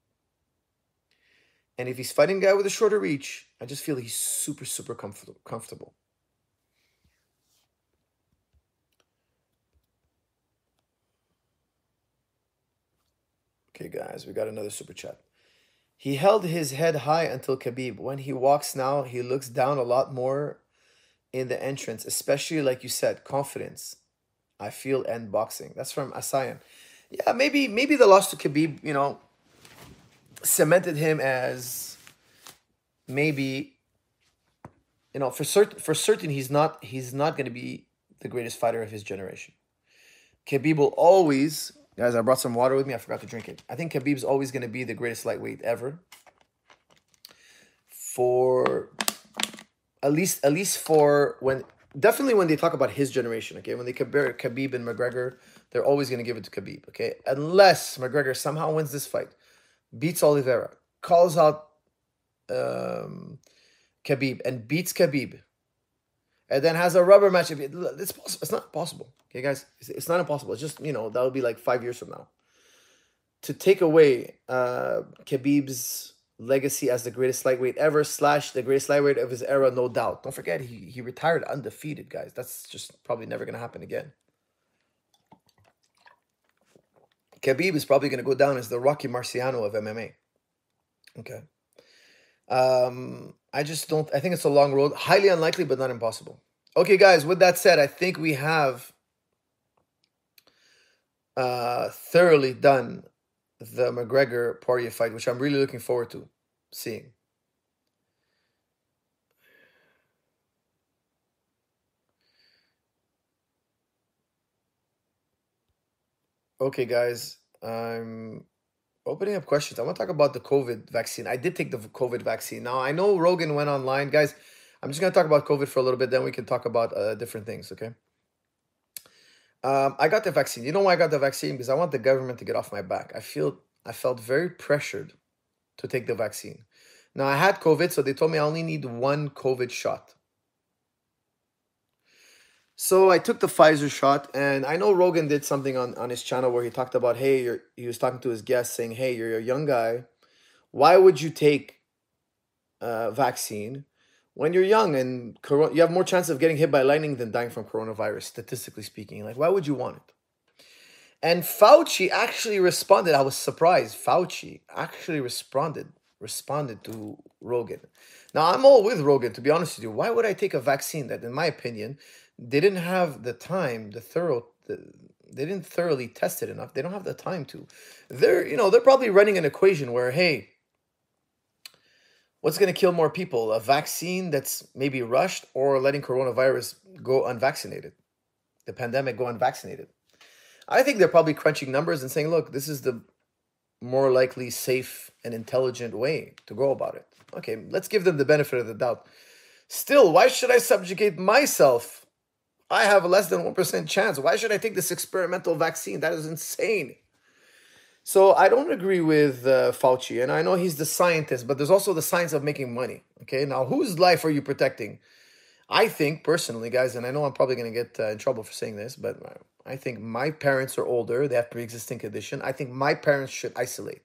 And if he's fighting a guy with a shorter reach, I just feel he's super, super comfortable. comfortable. Okay, guys, we got another super chat. He held his head high until Khabib. When he walks now, he looks down a lot more in the entrance, especially, like you said, confidence. I feel end boxing. That's from Asayan. Yeah, maybe maybe the loss to Khabib, you know, cemented him as maybe, you know, for certain for certain he's not he's not going to be the greatest fighter of his generation. Khabib will always, guys, I brought some water with me. I forgot to drink it. I think Khabib's always going to be the greatest lightweight ever. For at least at least for when definitely when they talk about his generation, okay? When they compare Khabib and McGregor, they're always going to give it to Khabib, okay? Unless McGregor somehow wins this fight, beats Oliveira, calls out um, Khabib, and beats Khabib, and then has a rubber match. It's possible. It's not possible, okay, guys? It's, it's not impossible. It's just, you know, that would be like five years from now. To take away uh, Khabib's legacy as the greatest lightweight ever, slash the greatest lightweight of his era, no doubt. Don't forget, he, he retired undefeated, guys. That's just probably never going to happen again. Khabib is probably going to go down as the Rocky Marciano of M M A. Okay. Um, I just don't, I think it's a long road. Highly unlikely, but not impossible. Okay, guys, with that said, I think we have uh, thoroughly done the McGregor-Poirier fight, which I'm really looking forward to seeing. Okay, guys, I'm opening up questions. I want to talk about the COVID vaccine. I did take the COVID vaccine. Now, I know Rogan went online. Guys, I'm just going to talk about COVID for a little bit, then we can talk about uh, different things, okay? Um, I got the vaccine. You know why I got the vaccine? Because I want the government to get off my back. I feel I felt very pressured to take the vaccine. Now, I had COVID, so they told me I only need one COVID shot. So I took the Pfizer shot, and I know Rogan did something on, on his channel where he talked about, hey, you're, he was talking to his guests saying, hey, you're a young guy. Why would you take a vaccine when you're young and you have more chance of getting hit by lightning than dying from coronavirus, statistically speaking? Like, why would you want it? And Fauci actually responded. I was surprised. Fauci actually responded, responded to Rogan. Now, I'm all with Rogan, to be honest with you. Why would I take a vaccine that, in my opinion, they didn't have the time, the thorough, the, they didn't thoroughly test it enough. They don't have the time to. They're, you know, they're probably running an equation where, hey, what's going to kill more people? A vaccine that's maybe rushed or letting coronavirus go unvaccinated? The pandemic go unvaccinated? I think they're probably crunching numbers and saying, look, this is the more likely safe and intelligent way to go about it. Okay, let's give them the benefit of the doubt. Still, why should I subjugate myself? I have a less than one percent chance. Why should I take this experimental vaccine? That is insane. So I don't agree with uh, Fauci, and I know he's the scientist, but there's also the science of making money. Okay, now whose life are you protecting? I think, personally, guys, and I know I'm probably going to get uh, in trouble for saying this, but I think my parents are older. They have pre-existing condition. I think my parents should isolate.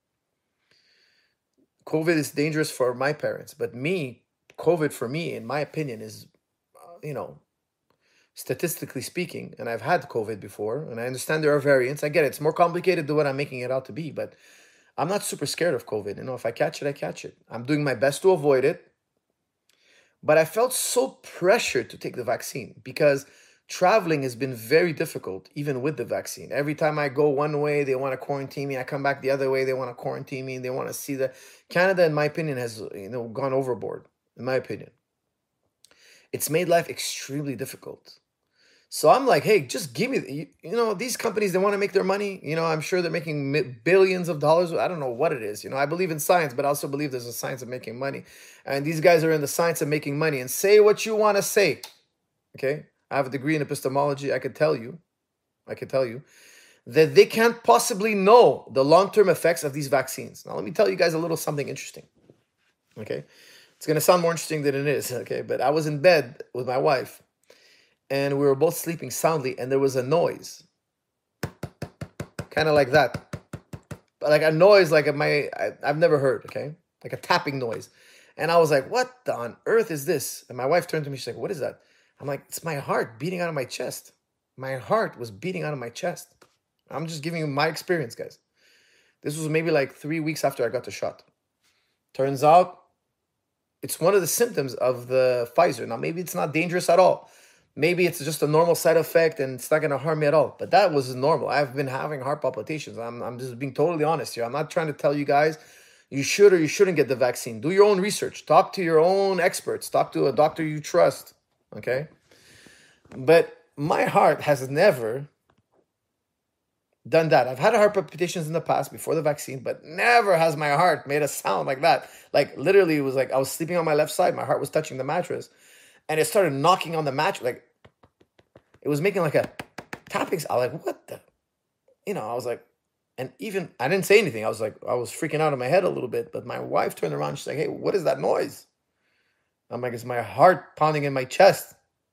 COVID is dangerous for my parents, but me, COVID for me, in my opinion, is, uh, you know, statistically speaking, and I've had COVID before, and I understand there are variants. I get it. It's more complicated than what I'm making it out to be, but I'm not super scared of COVID. You know, if I catch it, I catch it. I'm doing my best to avoid it. But I felt so pressured to take the vaccine because traveling has been very difficult, even with the vaccine. Every time I go one way, they want to quarantine me. I come back the other way, they want to quarantine me. They want to see the Canada, in my opinion, has you know gone overboard. In my opinion, it's made life extremely difficult. So I'm like, hey, just give me, the, you, you know, these companies, they want to make their money. You know, I'm sure they're making mi- billions of dollars. I don't know what it is. You know, I believe in science, but I also believe there's a science of making money. And these guys are in the science of making money. And say what you want to say. Okay? I have a degree in epistemology. I could tell you, I could tell you that they can't possibly know the long-term effects of these vaccines. Now, let me tell you guys a little something interesting. Okay? It's going to sound more interesting than it is. Okay? But I was in bed with my wife, and we were both sleeping soundly, and there was a noise, kind of like that, but like a noise like my I, I've never heard. Okay, like a tapping noise, and I was like, "What the on earth is this?" And my wife turned to me. She's like, "What is that?" I'm like, "It's my heart beating out of my chest. My heart was beating out of my chest." I'm just giving you my experience, guys. This was maybe like three weeks after I got the shot. Turns out, it's one of the symptoms of the Pfizer. Now, maybe it's not dangerous at all. Maybe it's just a normal side effect and it's not going to harm me at all. But that was normal. I've been having heart palpitations. I'm, I'm just being totally honest here. I'm not trying to tell you guys you should or you shouldn't get the vaccine. Do your own research. Talk to your own experts. Talk to a doctor you trust. Okay? But my heart has never done that. I've had heart palpitations in the past before the vaccine, but never has my heart made a sound like that. Like literally it was like I was sleeping on my left side. My heart was touching the mattress. And it started knocking on the mattress. Like, it was making like a tapping. I was like, what the? You know, I was like, and even, I didn't say anything. I was like, I was freaking out in my head a little bit. But my wife turned around. She's like, hey, what is that noise? I'm like, it's my heart pounding in my chest.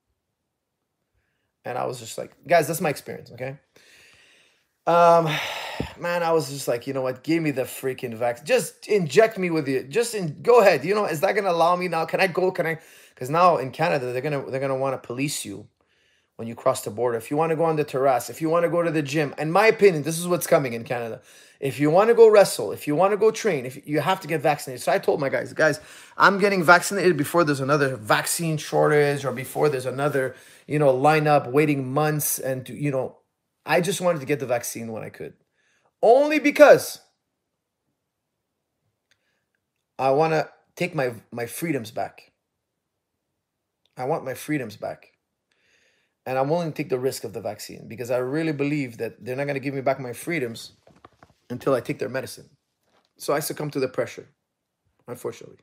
And I was just like, guys, that's my experience, okay? Um, man, I was just like, you know what? Give me the freaking vaccine. Just inject me with it. Just in, go ahead. You know, is that going to allow me now? Can I go? Can I? Because now in Canada, they're gonna they're gonna want to police you when you cross the border. If you want to go on the terrace, if you want to go to the gym, in my opinion, this is what's coming in Canada. If you want to go wrestle, if you want to go train, if you have to get vaccinated. So I told my guys, guys, I'm getting vaccinated before there's another vaccine shortage or before there's another, you know, lineup waiting months. And, you know, I just wanted to get the vaccine when I could. Only because I want to take my, my freedoms back. I want my freedoms back. And I'm willing to take the risk of the vaccine because I really believe that they're not going to give me back my freedoms until I take their medicine. So I succumb to the pressure, unfortunately.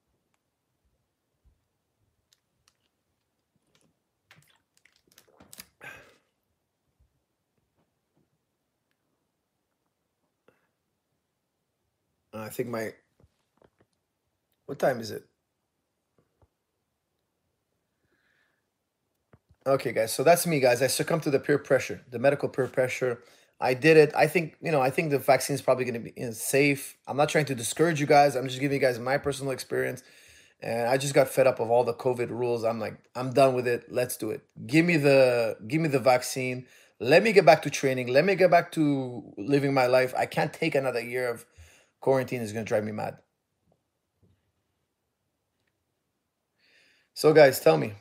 I think my... What time is it? Okay, guys. So that's me, guys. I succumbed to the peer pressure, the medical peer pressure. I did it. I think, you know, I think the vaccine is probably going to be you know, safe. I'm not trying to discourage you guys. I'm just giving you guys my personal experience. And I just got fed up of all the COVID rules. I'm like, I'm done with it. Let's do it. Give me the, give me the vaccine. Let me get back to training. Let me get back to living my life. I can't take another year of quarantine. It's going to drive me mad. So guys, tell me.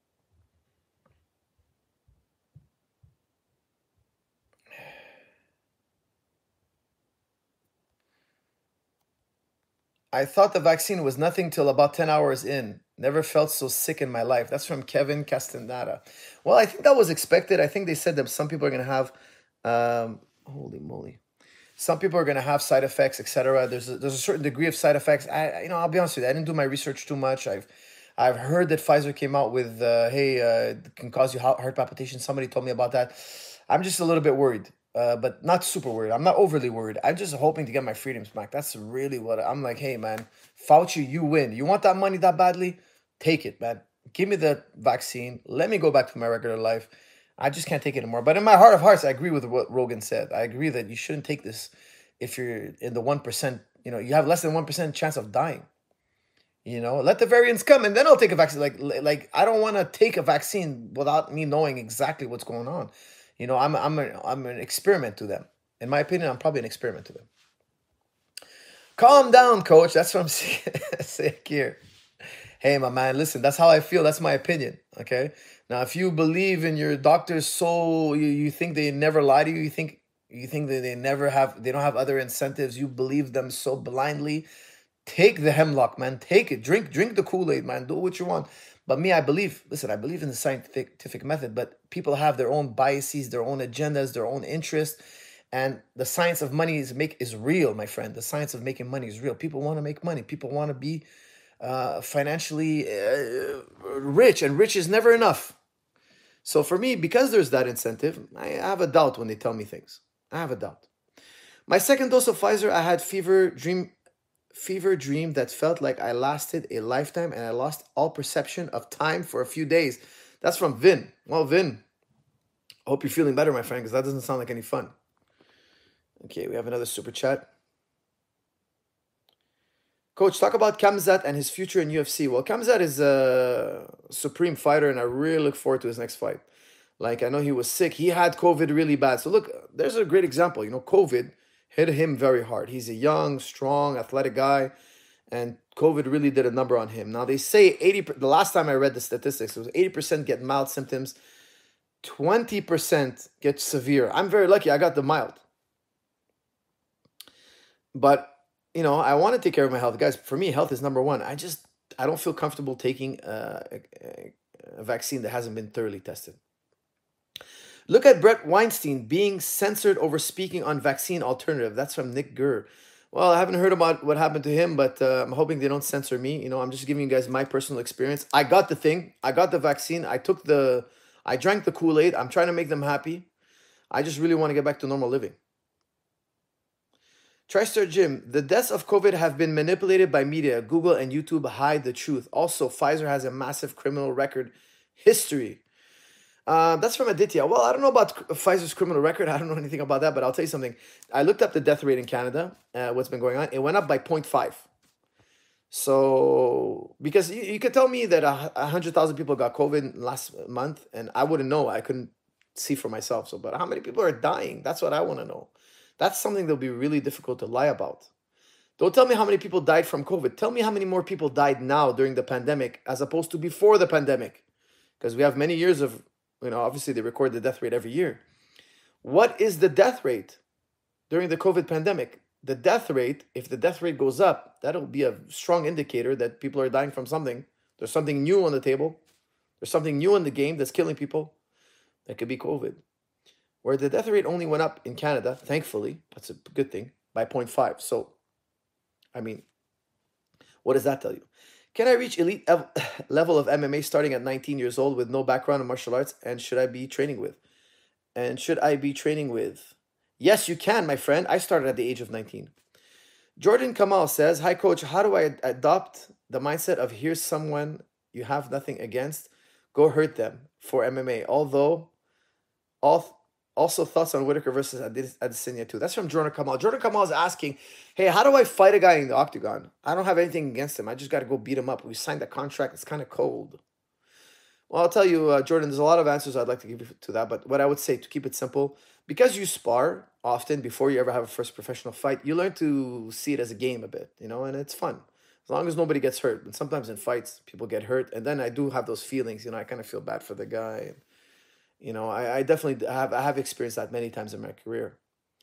I thought the vaccine was nothing till about ten hours in. Never felt so sick in my life. That's from Kevin Castaneda. Well, I think that was expected. I think they said that some people are going to have, um, holy moly. Some people are going to have side effects, et cetera. There's a, there's a certain degree of side effects. I, you know, I'll be honest with you. I didn't do my research too much. I've, I've heard that Pfizer came out with, uh, hey, uh, it can cause you heart palpitations. Somebody told me about that. I'm just a little bit worried. Uh, but not super worried. I'm not overly worried. I'm just hoping to get my freedoms back. That's really what I, I'm like. Hey, man, Fauci, you win. You want that money that badly? Take it, man. Give me the vaccine. Let me go back to my regular life. I just can't take it anymore. But in my heart of hearts, I agree with what Rogan said. I agree that you shouldn't take this if you're in the one percent. You know, you have less than one percent chance of dying. You know, let the variants come and then I'll take a vaccine. Like, like I don't want to take a vaccine without me knowing exactly what's going on. You know, I'm I'm a, I'm an experiment to them. In my opinion, I'm probably an experiment to them. Calm down, coach. That's what I'm saying here. Hey, my man, listen, that's how I feel. That's my opinion. Okay. Now, if you believe in your doctor's soul, you, you think they never lie to you, you think you think that they never have, they don't have other incentives, you believe them so blindly, take the hemlock, man. Take it. Drink, drink the Kool-Aid, man. Do what you want. But me, I believe, listen, I believe in the scientific method, but people have their own biases, their own agendas, their own interests. And the science of money is make is real, my friend. The science of making money is real. People want to make money. People want to be uh, financially uh, rich, and rich is never enough. So for me, because there's that incentive, I have a doubt when they tell me things. I have a doubt. My second dose of Pfizer, I had fever dream, fever dream that felt like I lasted a lifetime, and I lost all perception of time for a few days. That's from Vin. Well, Vin, I hope you're feeling better, my friend, because that doesn't sound like any fun. Okay, we have another super chat. Coach, talk about Khamzat and his future in U F C. Well, Khamzat is a supreme fighter, and I really look forward to his next fight. Like, I know he was sick. He had COVID really bad. So look, there's a great example. You know, COVID hit him very hard. He's a young, strong, athletic guy, and COVID really did a number on him. Now, they say eighty, the last time I read the statistics, it was eighty percent get mild symptoms, twenty percent get severe. I'm very lucky. I got the mild. But, you know, I want to take care of my health. Guys, for me, health is number one. I just, I don't feel comfortable taking a, a, a vaccine that hasn't been thoroughly tested. Look at Brett Weinstein being censored over speaking on vaccine alternative. That's from Nick Gurr. Well, I haven't heard about what happened to him, but uh, I'm hoping they don't censor me. You know, I'm just giving you guys my personal experience. I got the thing. I got the vaccine. I took the, I drank the Kool-Aid. I'm trying to make them happy. I just really want to get back to normal living. TriStar Jim, the deaths of COVID have been manipulated by media. Google and YouTube hide the truth. Also, Pfizer has a massive criminal record history. Uh, that's from Aditya. Well, I don't know about Pfizer's criminal record. I don't know anything about that, but I'll tell you something. I looked up the death rate in Canada, uh, what's been going on. It went up by zero point five. So, because you, you could tell me that one hundred thousand people got COVID last month, and I wouldn't know. I couldn't see for myself. So, but how many people are dying? That's what I want to know. That's something that'll be really difficult to lie about. Don't tell me how many people died from COVID. Tell me how many more people died now during the pandemic as opposed to before the pandemic. Because we have many years of, you know, obviously they record the death rate every year. What is the death rate during the COVID pandemic? The death rate, if the death rate goes up, that'll be a strong indicator that people are dying from something. There's something new on the table. There's something new in the game that's killing people. That could be COVID. Where the death rate only went up in Canada, thankfully, that's a good thing, by zero point five. So, I mean, what does that tell you? Can I reach elite level of M M A starting at nineteen years old with no background in martial arts? And should I be training with? And should I be training with? Yes, you can, my friend. I started at the age of nineteen. Jordan Kamal says, hi, coach. How do I adopt the mindset of here's someone you have nothing against? Go hurt them for M M A. Although, all... Also, thoughts on Whitaker versus Adesanya too. That's from Jordan Kamal. Jordan Kamal is asking, hey, how do I fight a guy in the octagon? I don't have anything against him. I just got to go beat him up. We signed that contract. It's kind of cold. Well, I'll tell you, uh, Jordan, there's a lot of answers I'd like to give you to that. But what I would say, to keep it simple, because you spar often before you ever have a first professional fight, you learn to see it as a game a bit, you know, and it's fun. As long as nobody gets hurt. And sometimes in fights, people get hurt. And then I do have those feelings, you know, I kind of feel bad for the guy. You know, I, I definitely have I have experienced that many times in my career.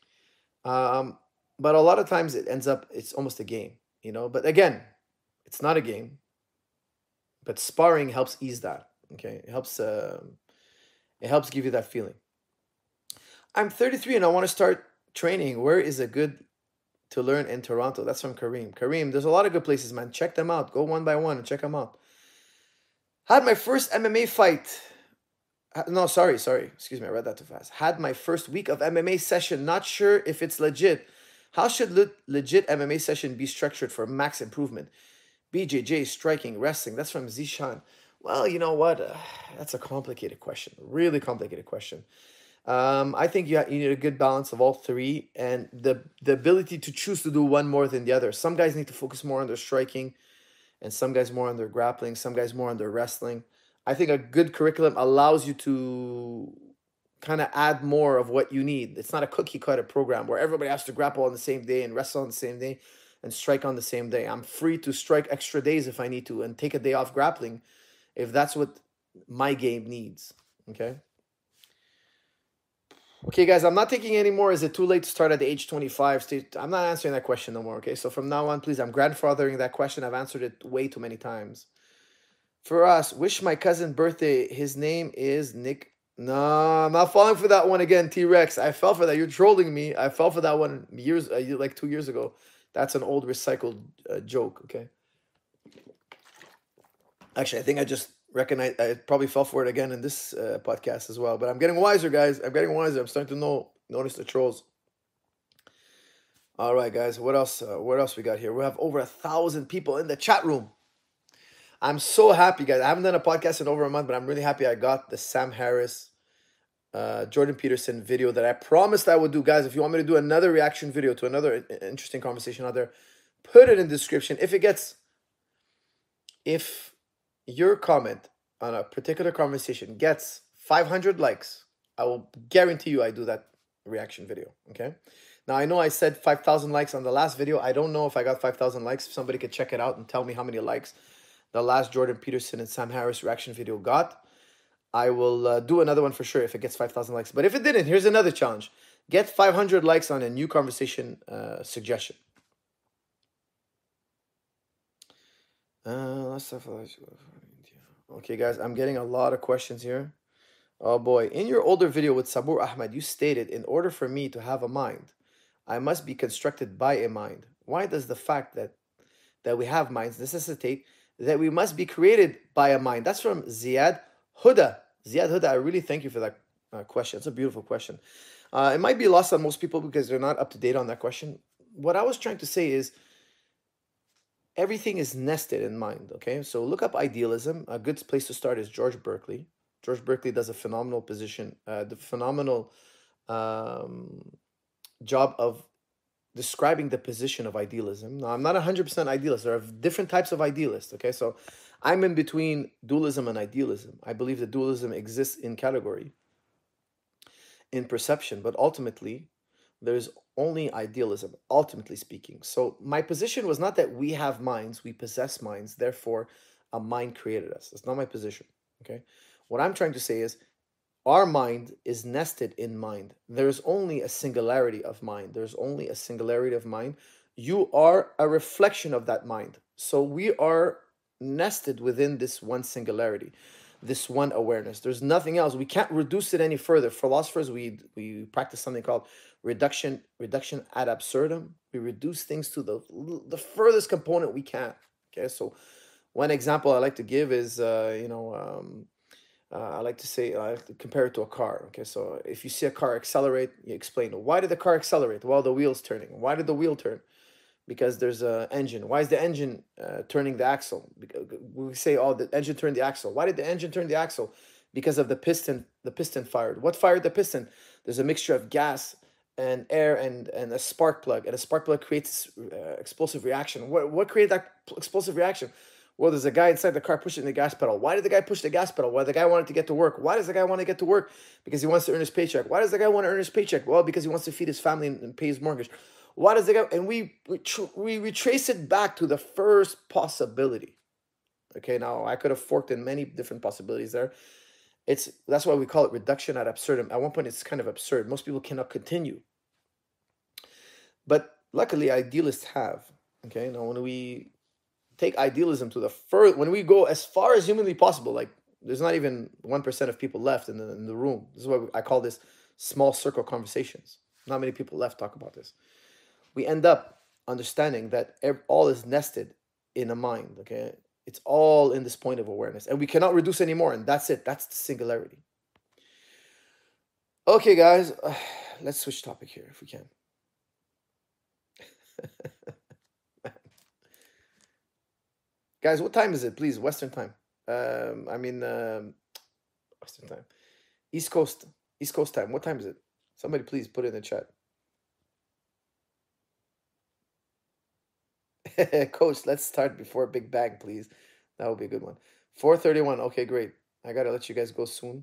Um, but a lot of times it ends up, it's almost a game, you know. But again, it's not a game. But sparring helps ease that, okay? It helps, uh, it helps give you that feeling. I'm thirty-three and I want to start training. Where is it good to learn in Toronto? That's from Kareem. Kareem, there's a lot of good places, man. Check them out. Go one by one and check them out. Had my first M M A fight... No, sorry, sorry. Excuse me, I read that too fast. Had my first week of M M A session. Not sure if it's legit. How should le legit M M A session be structured for max improvement? B J J, striking, wrestling. That's from Zishan. Well, you know what? Uh, that's a complicated question. Really complicated question. Um, I think you, you need a good balance of all three and the, the ability to choose to do one more than the other. Some guys need to focus more on their striking and some guys more on their grappling, some guys more on their wrestling. I think a good curriculum allows you to kind of add more of what you need. It's not a cookie cutter program where everybody has to grapple on the same day and wrestle on the same day. and strike on the same day. I'm free to strike extra days if I need to and take a day off grappling if that's what my game needs. Okay? Okay, guys, I'm not taking any more. Is it too late to start at the age twenty-five? I'm not answering that question no more, okay? So from now on, please, I'm grandfathering that question. I've answered it way too many times. For us, wish my cousin birthday. His name is Nick. No, I'm not falling for that one again, T-Rex. I fell for that. You're trolling me. I fell for that one years, uh, like two years ago. That's an old recycled uh, joke, okay? Actually, I think I just recognize I probably fell for it again in this uh, podcast as well. But I'm getting wiser, guys. I'm getting wiser. I'm starting to know notice the trolls. All right, guys. What else? Uh, what else we got here? We have over a thousand people in the chat room. I'm so happy, guys. I haven't done a podcast in over a month, but I'm really happy I got the Sam Harris, uh, Jordan Peterson video that I promised I would do. Guys, if you want me to do another reaction video to another interesting conversation out there, put it in the description. If it gets, if your comment on a particular conversation gets five hundred likes, I will guarantee you I do that reaction video, okay? Now, I know I said five thousand likes on the last video. I don't know if I got five thousand likes. If somebody could check it out and tell me how many likes the last Jordan Peterson and Sam Harris reaction video got, I will uh, do another one for sure if it gets five thousand likes. But if it didn't, here's another challenge. Get five hundred likes on a new conversation uh, suggestion. Uh, let's have okay, guys, I'm getting a lot of questions here. Oh boy. In your older video with Sabur Ahmed, you stated, in order for me to have a mind, I must be constructed by a mind. Why does the fact that that we have minds necessitate that we must be created by a mind? That's from Ziad Huda. Ziad Huda, I really thank you for that uh, question. It's a beautiful question. Uh, it might be lost on most people because they're not up to date on that question. What I was trying to say is everything is nested in mind, okay? So look up idealism. A good place to start is George Berkeley. George Berkeley does a phenomenal position, uh, the phenomenal um, job of describing the position of idealism. Now, I'm not one hundred percent idealist. There are different types of idealists, okay? So I'm in between dualism and idealism. I believe that dualism exists in category, in perception, but ultimately, there's only idealism, ultimately speaking. So my position was not that we have minds, we possess minds, therefore a mind created us. That's not my position, okay? What I'm trying to say is our mind is nested in mind. There's only a singularity of mind. There's only a singularity of mind. You are a reflection of that mind. So we are nested within this one singularity, this one awareness. There's nothing else. We can't reduce it any further. Philosophers, we we practice something called reduction reduction ad absurdum. We reduce things to the the furthest component we can. Okay, so one example I like to give is uh, you know um, uh, I like to say I like to compare it to a car. Okay, so if you see a car accelerate, you explain why did the car accelerate? Well, the wheel's turning. Why did the wheel turn? Because there's an engine. Why is the engine uh, turning the axle? Because we say, oh, the engine turned the axle. Why did the engine turn the axle? Because of the piston. The piston fired. What fired the piston? There's a mixture of gas and air and, and a spark plug. And a spark plug creates uh, explosive reaction. What, what created that explosive reaction? Well, there's a guy inside the car pushing the gas pedal. Why did the guy push the gas pedal? Well, the guy wanted to get to work. Why does the guy want to get to work? Because he wants to earn his paycheck. Why does the guy want to earn his paycheck? Well, because he wants to feed his family and, and pay his mortgage. Why does the guy, and we, we, we retrace it back to the first possibility. Okay, now I could have forked in many different possibilities there. It's, that's why we call it reduction ad absurdum. At one point, it's kind of absurd. Most people cannot continue. But luckily, idealists have. Okay, now when we take idealism to the further, when we go as far as humanly possible, like there's not even one percent of people left in the, in the room. This is why I call this small circle conversations. Not many people left talk about this. We end up understanding that all is nested in a mind, okay? It's all in this point of awareness. And we cannot reduce anymore, and that's it. That's the singularity. Okay, guys, uh, let's switch topic here if we can. Guys, what time is it? Please, Western time. Um, I mean, um, Western time. East Coast, East Coast time. What time is it? Somebody please put it in the chat. Coach, let's start before Big Bang, please. That would be a good one. four thirty-one. Okay, great. I got to let you guys go soon.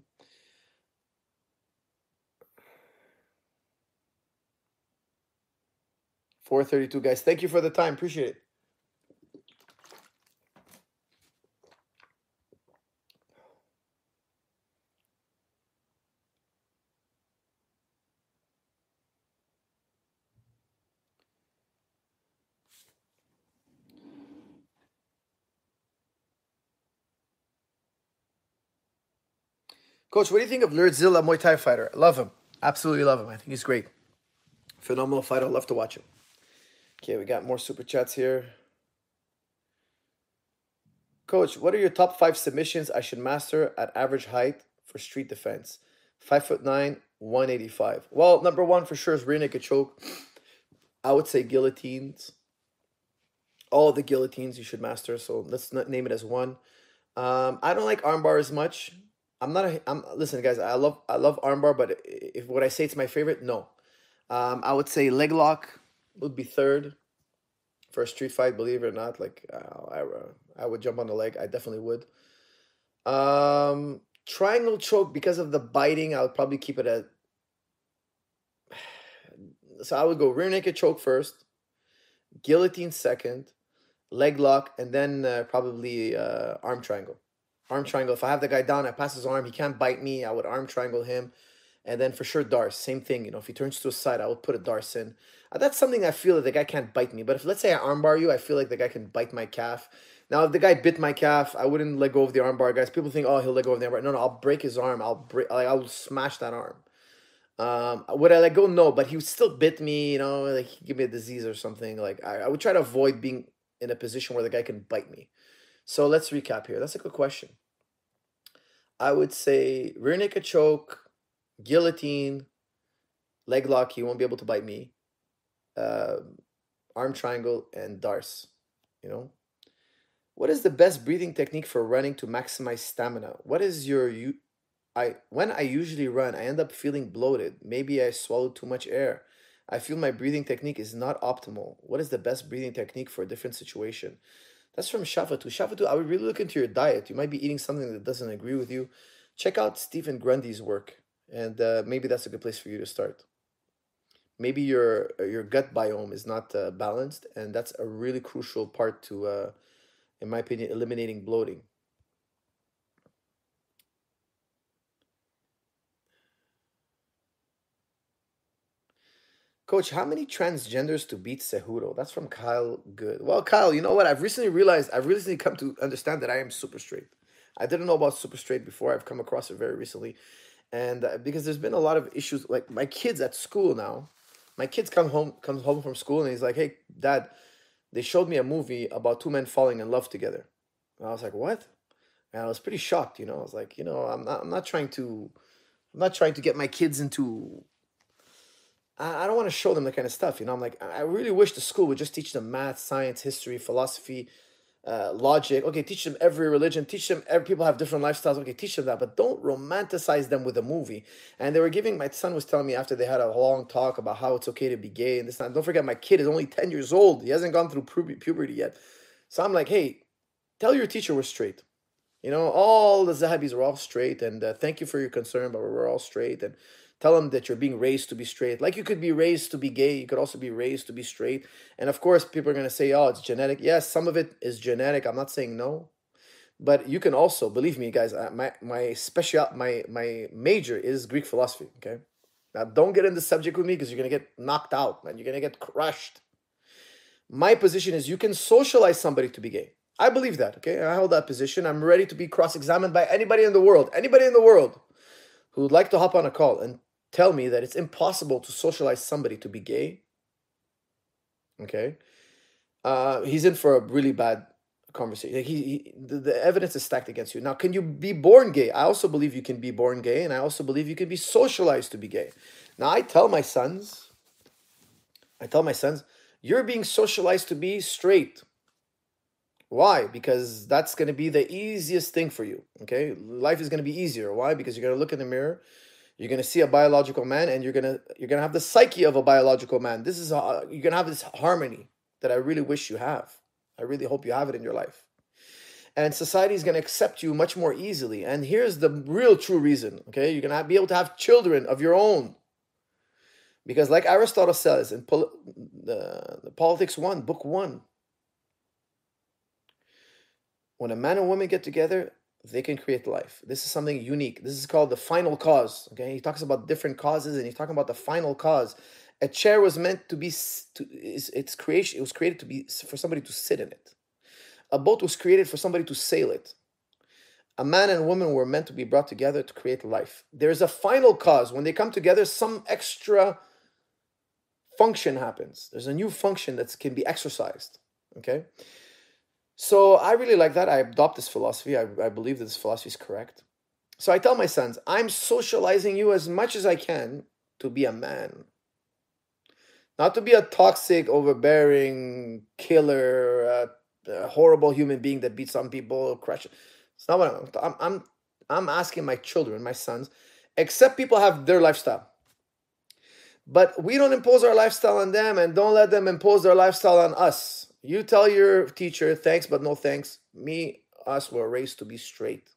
four thirty-two, guys. Thank you for the time. Appreciate it. Coach, what do you think of Lurdzilla, Muay Thai fighter? I love him. Absolutely love him. I think he's great. Phenomenal fighter. I'd love to watch him. Okay, we got more super chats here. Coach, what are your top five submissions I should master at average height for street defense? Five foot nine, one eighty-five. Well, number one for sure is rear naked choke. I would say guillotines. All the guillotines you should master. So let's not name it as one. Um, I don't like armbar as much. I'm not a. I'm listen, guys. I love I love armbar, but if what I say it's my favorite, no. Um, I would say leg lock would be third for a street fight. Believe it or not, like uh, I I would jump on the leg. I definitely would. Um, triangle choke because of the biting. I would probably keep it at. So I would go rear naked choke first, guillotine second, leg lock, and then uh, probably uh, arm triangle. Arm triangle. If I have the guy down, I pass his arm, he can't bite me, I would arm triangle him. And then for sure, Darce. Same thing. You know, if he turns to a side, I would put a Darce in. Uh, that's something I feel that the guy can't bite me. But if, let's say, I armbar you, I feel like the guy can bite my calf. Now, if the guy bit my calf, I wouldn't let go of the armbar, guys. People think, oh, he'll let go of the armbar. No, no, I'll break his arm. I'll break. Like, I'll smash that arm. Um, would I let go? No, but he still bit me. You know, like he give me a disease or something. Like I, I would try to avoid being in a position where the guy can bite me. So let's recap here. That's a good question. I would say rear naked choke, guillotine, leg lock. He won't be able to bite me. Uh, arm triangle and Darce. You know, what is the best breathing technique for running to maximize stamina? What is your you? I when I usually run, I end up feeling bloated. Maybe I swallowed too much air. I feel my breathing technique is not optimal. What is the best breathing technique for a different situation? That's from Shafatu. Shafatu, I would really look into your diet. You might be eating something that doesn't agree with you. Check out Stephen Grundy's work, and uh, maybe that's a good place for you to start. Maybe your your gut biome is not uh, balanced, and that's a really crucial part to, uh, in my opinion, eliminating bloating. Coach, how many transgenders to beat Cejudo? That's from Kyle Good. Well, Kyle, you know what? I've recently realized, I've recently come to understand that I am super straight. I didn't know about super straight before. I've come across it very recently. And uh, because there's been a lot of issues, like my kids at school now, my kids come home, comes home from school and he's like, hey, Dad, they showed me a movie about two men falling in love together. And I was like, what? And I was pretty shocked, you know. I was like, you know, I'm not, I'm not trying to, I'm not trying to get my kids into I don't want to show them that kind of stuff. You know, I'm like, I really wish the school would just teach them math, science, history, philosophy, uh, logic. Okay, teach them every religion. Teach them every people have different lifestyles. Okay, teach them that, but don't romanticize them with a movie. And they were giving, my son was telling me after they had a long talk about how it's okay to be gay and this and that. Don't forget, my kid is only ten years old. He hasn't gone through pu- puberty yet. So I'm like, hey, tell your teacher we're straight. You know, all the Zahabis are all straight, and uh, thank you for your concern, but we're all straight. And tell them that you're being raised to be straight. Like you could be raised to be gay, you could also be raised to be straight. And of course, people are going to say, oh, it's genetic. Yes, some of it is genetic. I'm not saying no. But you can also, believe me, guys, my my special, my my major is Greek philosophy, okay? Now, don't get in the subject with me because you're going to get knocked out, man. You're going to get crushed. My position is you can socialize somebody to be gay. I believe that, okay? I hold that position. I'm ready to be cross-examined by anybody in the world, anybody in the world who would like to hop on a call and tell me that it's impossible to socialize somebody to be gay, okay? Uh, he's in for a really bad conversation. He, he the, the evidence is stacked against you. Now, can you be born gay? I also believe you can be born gay, and I also believe you can be socialized to be gay. Now, I tell my sons, I tell my sons, you're being socialized to be straight. Why? Because that's going to be the easiest thing for you, okay? Life is going to be easier. Why? Because you're going to look in the mirror, you're going to see a biological man, and you're going to you're going to have the psyche of a biological man. This is a, you're going to have this harmony that I really wish you have. I really hope you have it in your life. And society is going to accept you much more easily. And here's the real true reason, okay? You're going to be able to have children of your own. Because like Aristotle says in Pol- the, the Politics one, book one, when a man and woman get together, they can create life. This is something unique. This is called the final cause. Okay, he talks about different causes, and he's talking about the final cause. A chair was meant to be to it's, it's creation. It was created to be for somebody to sit in it. A boat was created for somebody to sail it. A man and woman were meant to be brought together to create life. There's a final cause. When they come together, some extra function happens. There's a new function that can be exercised. Okay. So I really like that. I adopt this philosophy. I, I believe that this philosophy is correct. So I tell my sons, I'm socializing you as much as I can to be a man. Not to be a toxic, overbearing, killer, uh, a horrible human being that beats on people, crush. It's not what I'm, I'm. I'm. I'm asking my children, my sons, accept people have their lifestyle, but we don't impose our lifestyle on them, and don't let them impose their lifestyle on us. You tell your teacher, thanks, but no thanks. Me, us were raised to be straight.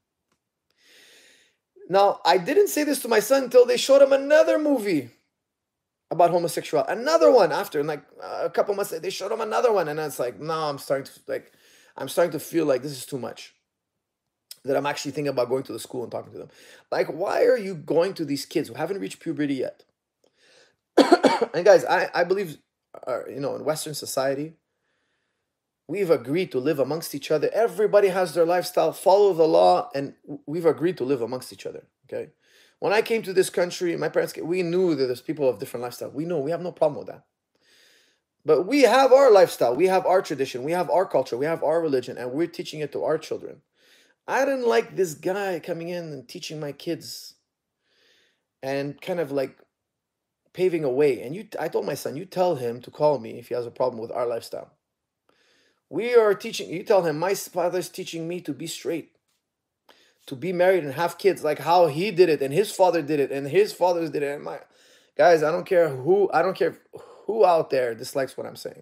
Now, I didn't say this to my son until they showed him another movie about homosexuality. Another one after, and like uh, a couple months, they showed him another one, and it's like, no, I'm starting to like, I'm starting to feel like this is too much. That I'm actually thinking about going to the school and talking to them. Like, why are you going to these kids who haven't reached puberty yet? And guys, I I believe, uh, you know, in Western society, we've agreed to live amongst each other. Everybody has their lifestyle, follow the law, and we've agreed to live amongst each other. Okay. When I came to this country, my parents, we knew that there's people of different lifestyle. We know, we have no problem with that. But we have our lifestyle, we have our tradition, we have our culture, we have our religion, and we're teaching it to our children. I didn't like this guy coming in and teaching my kids and kind of like paving a way. And you, I told my son, you tell him to call me if he has a problem with our lifestyle. We are teaching, you tell him, my father's teaching me to be straight, to be married and have kids, like how he did it and his father did it and his fathers did it. And my guys, I don't care who, I don't care who out there dislikes what I'm saying.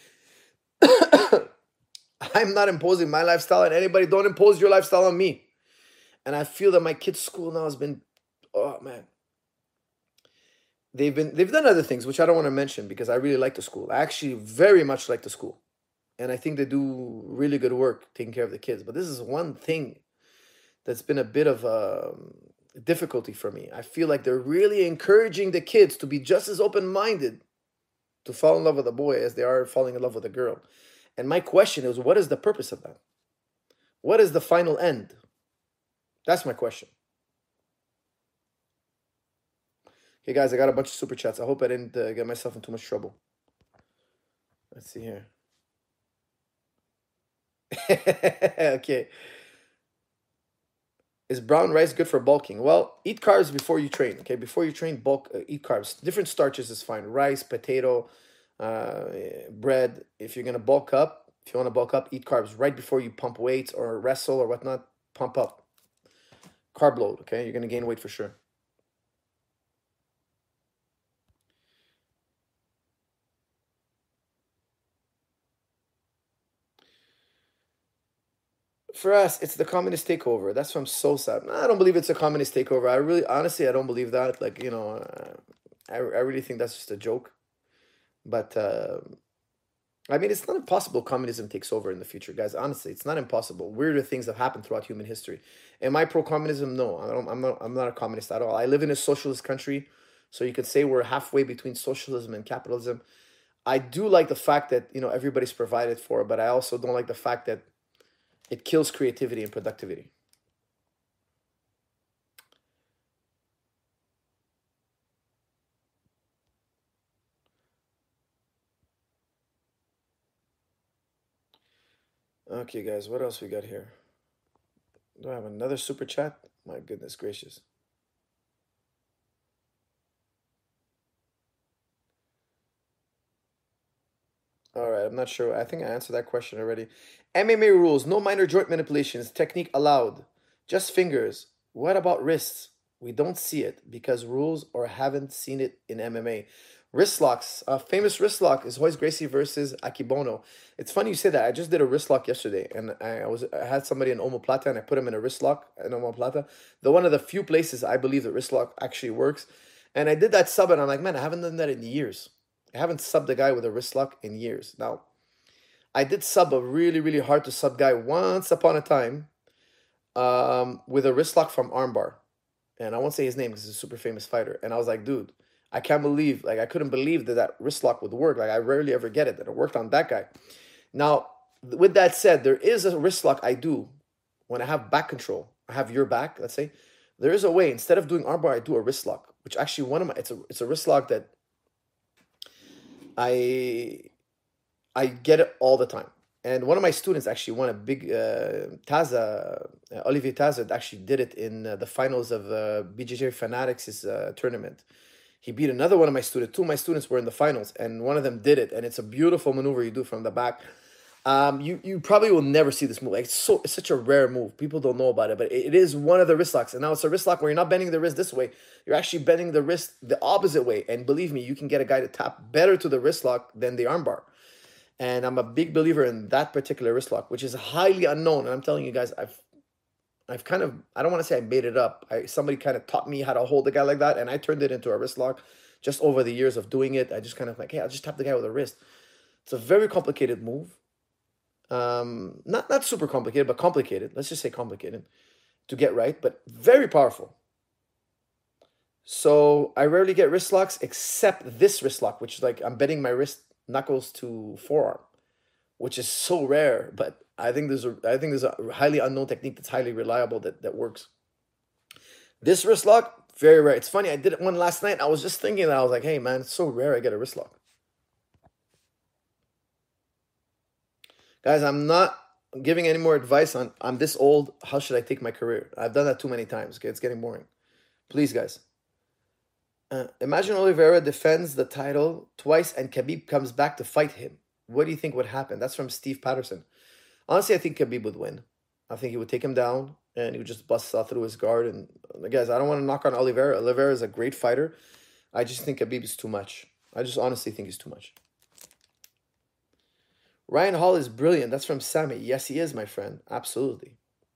I'm not imposing my lifestyle on anybody. Don't impose your lifestyle on me. And I feel that my kids' school now has been, oh man. They've been, they've done other things, which I don't want to mention because I really like the school. I actually very much like the school. And I think they do really good work taking care of the kids. But this is one thing that's been a bit of a difficulty for me. I feel like they're really encouraging the kids to be just as open-minded to fall in love with a boy as they are falling in love with a girl. And my question is, what is the purpose of that? What is the final end? That's my question. Okay, guys, I got a bunch of super chats. I hope I didn't uh, get myself in too much trouble. Let's see here. Okay. Is brown rice good for bulking? Well, eat carbs before you train. Okay, before you train, bulk, uh, eat carbs. Different starches is fine. Rice, potato, uh, bread. If you're gonna bulk up, if you want to bulk up, eat carbs right before you pump weights or wrestle or whatnot. Pump up. Carb load. Okay, you're gonna gain weight for sure. For us, it's the communist takeover. That's why I'm so sad. I don't believe it's a communist takeover. I really, honestly, I don't believe that. Like, you know, uh, I, I really think that's just a joke. But, uh, I mean, it's not impossible communism takes over in the future, guys. Honestly, it's not impossible. Weirder things have happened throughout human history. Am I pro-communism? No, I don't, I'm not. I'm not a communist at all. I live in a socialist country, so you could say we're halfway between socialism and capitalism. I do like the fact that, you know, everybody's provided for, but I also don't like the fact that it kills creativity and productivity. Okay, guys, what else we got here? Do I have another super chat? My goodness gracious. All right, I'm not sure. I think I answered that question already. M M A rules, no minor joint manipulations, technique allowed, just fingers. What about wrists? We don't see it because rules or haven't seen it in M M A. Wrist locks, a famous wrist lock is Royce Gracie versus Akibono. It's funny you say that. I just did a wrist lock yesterday, and I was I had somebody in Omoplata, and I put him in a wrist lock in Omoplata. The one of the few places I believe that wrist lock actually works. And I did that sub, and I'm like, man, I haven't done that in years. I haven't subbed a guy with a wrist lock in years. Now, I did sub a really, really hard to sub guy once upon a time um, with a wrist lock from Armbar. And I won't say his name because he's a super famous fighter. And I was like, dude, I can't believe, like, I couldn't believe that that wrist lock would work. Like, I rarely ever get it, that it worked on that guy. Now, with that said, there is a wrist lock I do when I have back control. I have your back, let's say. There is a way, instead of doing armbar, I do a wrist lock, which actually one of my, it's a, it's a wrist lock that I, I get it all the time. And one of my students actually won a big, uh, Taza, uh, Olivier Taza actually did it in uh, the finals of uh, B J J Fanatics' uh, tournament. He beat another one of my students. Two of my students were in the finals, and one of them did it. And it's a beautiful maneuver you do from the back. Um, you you probably will never see this move. Like, it's so it's such a rare move. People don't know about it, but it, it is one of the wrist locks. And now it's a wrist lock where you're not bending the wrist this way. You're actually bending the wrist the opposite way. And believe me, you can get a guy to tap better to the wrist lock than the armbar. And I'm a big believer in that particular wrist lock, which is highly unknown. And I'm telling you guys, I've I've kind of, I don't want to say I made it up. I, somebody kind of taught me how to hold a guy like that, and I turned it into a wrist lock just over the years of doing it. I just kind of like, hey, I'll just tap the guy with a wrist. It's a very complicated move. Um, not, not super complicated, but complicated. Let's just say complicated to get right, but very powerful. So I rarely get wrist locks except this wrist lock, which is like I'm bending my wrist knuckles to forearm, which is so rare, but I think there's a I think there's a highly unknown technique that's highly reliable that, that works. This wrist lock, very rare. It's funny, I did one last night. I was just thinking that I was like, hey man, it's so rare I get a wrist lock. Guys, I'm not giving any more advice on I'm this old, how should I take my career? I've done that too many times. Okay, it's getting boring. Please, guys. Uh, imagine Oliveira defends the title twice and Khabib comes back to fight him. What do you think would happen? That's from Steve Patterson. Honestly, I think Khabib would win. I think he would take him down and he would just bust out through his guard. And guys, I don't want to knock on Oliveira. Oliveira is a great fighter. I just think Khabib is too much. I just honestly think he's too much. Ryan Hall is brilliant. That's from Sammy. Yes, he is, my friend. Absolutely.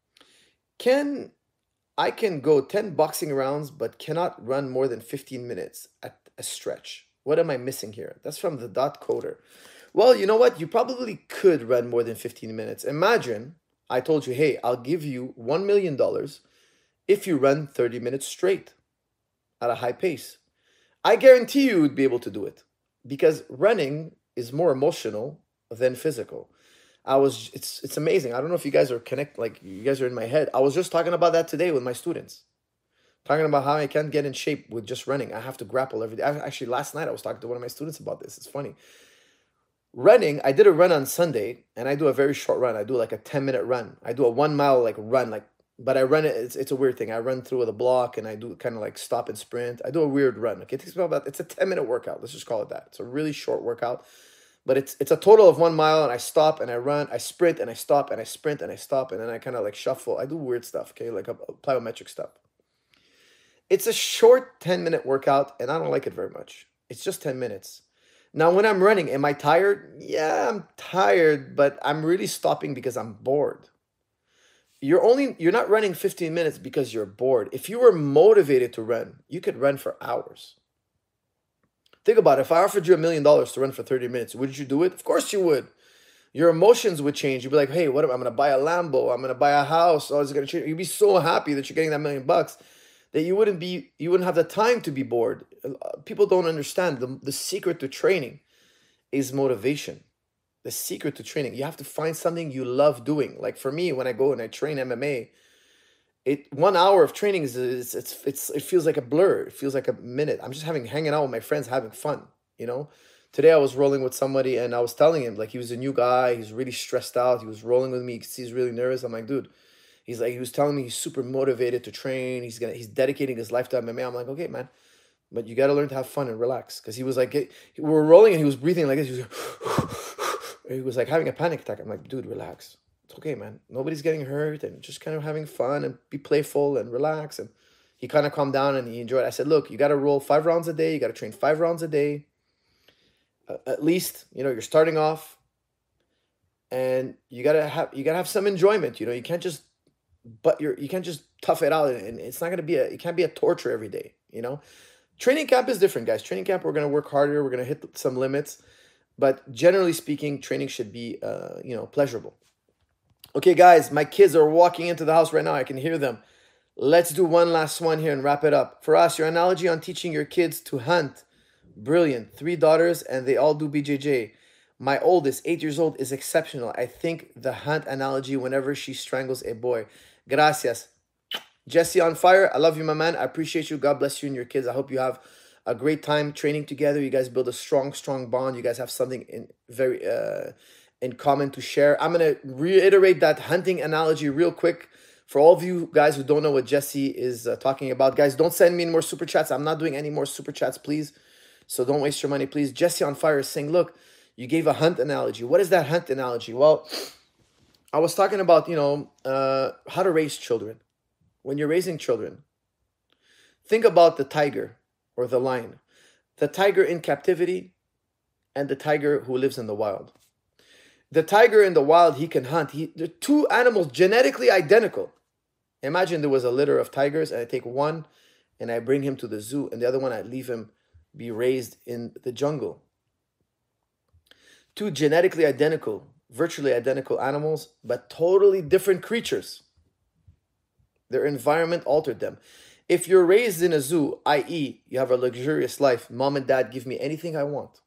Can I can go ten boxing rounds, but cannot run more than fifteen minutes at a stretch. What am I missing here? That's from the dot coder. Well, you know what? You probably could run more than fifteen minutes. Imagine I told you, hey, I'll give you one million dollars if you run thirty minutes straight at a high pace. I guarantee you would be able to do it because running is more emotional than physical. I was, it's it's amazing. I don't know if you guys are connect, like you guys are in my head. I was just talking about that today with my students. Talking about how I can't get in shape with just running. I have to grapple every day. Actually, last night I was talking to one of my students about this. It's funny. Running, I did a run on Sunday, and I do a very short run. I do like a ten minute run. I do a one mile like run, like, but I run it, it's, it's a weird thing. I run through the block, and I do kind of like stop and sprint. I do a weird run. Okay, it takes about, it's a ten minute workout. Let's just call it that. It's a really short workout. But it's it's a total of one mile, and I stop, and I run, I sprint, and I stop, and I sprint, and I stop, and then I kind of like shuffle. I do weird stuff, okay, like a, a plyometric stuff. It's a short ten minute workout, and I don't like it very much. It's just ten minutes. Now, when I'm running, am I tired? Yeah, I'm tired, but I'm really stopping because I'm bored. You're only you're not running fifteen minutes because you're bored. If you were motivated to run, you could run for hours. Think about it. If I offered you a million dollars to run for thirty minutes, would you do it? Of course you would. Your emotions would change. You'd be like, hey, what am I going to buy a Lambo? I'm going to buy a house. Oh, it's going to change. You'd be so happy that you're getting that million bucks that you wouldn't be, you wouldn't have the time to be bored. People don't understand. The, the secret to training is motivation. The secret to training. You have to find something you love doing. Like for me, when I go and I train M M A, It one hour of training is it's, it's it's it feels like a blur. It feels like a minute. I'm just having hanging out with my friends, having fun. You know, today I was rolling with somebody and I was telling him like he was a new guy. He's really stressed out. He was rolling with me because he's really nervous. I'm like, dude, he's like he was telling me he's super motivated to train. He's gonna he's dedicating his life to M M A. I'm like, okay, man, but you got to learn to have fun and relax. Because he was like, we were rolling and he was breathing like this. He was, he was like having a panic attack. I'm like, dude, relax. It's okay, man. Nobody's getting hurt and just kind of having fun and be playful and relax. And he kind of calmed down and he enjoyed it. I said, look, you got to roll five rounds a day. You got to train five rounds a day. Uh, at least, you know, you're starting off and you got to have, you got to have some enjoyment. You know, you can't just, but you're, you can't just tough it out and it's not going to be a, it can't be a torture every day, you know? Training camp is different, guys. Training camp, we're going to work harder. We're going to hit some limits. But generally speaking, training should be, uh, you know, pleasurable. Okay, guys, my kids are walking into the house right now. I can hear them. Let's do one last one here and wrap it up. For us, your analogy on teaching your kids to hunt. Brilliant. Three daughters, and they all do B J J. My oldest, eight years old, is exceptional. I think the hunt analogy whenever she strangles a boy. Gracias. Jesse on fire. I love you, my man. I appreciate you. God bless you and your kids. I hope you have a great time training together. You guys build a strong, strong bond. You guys have something in very uh, in common to share. I'm going to reiterate that hunting analogy real quick for all of you guys who don't know what Jesse is uh, talking about. Guys, don't send me any more super chats. I'm not doing any more super chats, please. So don't waste your money, please. Jesse on fire is saying, look, you gave a hunt analogy. What is that hunt analogy? Well, I was talking about, you know, uh, how to raise children. When you're raising children, think about the tiger or the lion. The tiger in captivity and the tiger who lives in the wild. The tiger in the wild, he can hunt. He, they're two animals genetically identical. Imagine there was a litter of tigers and I take one and I bring him to the zoo and the other one I leave him be raised in the jungle. Two genetically identical, virtually identical animals, but totally different creatures. Their environment altered them. If you're raised in a zoo, that is you have a luxurious life, mom and dad give me anything I want.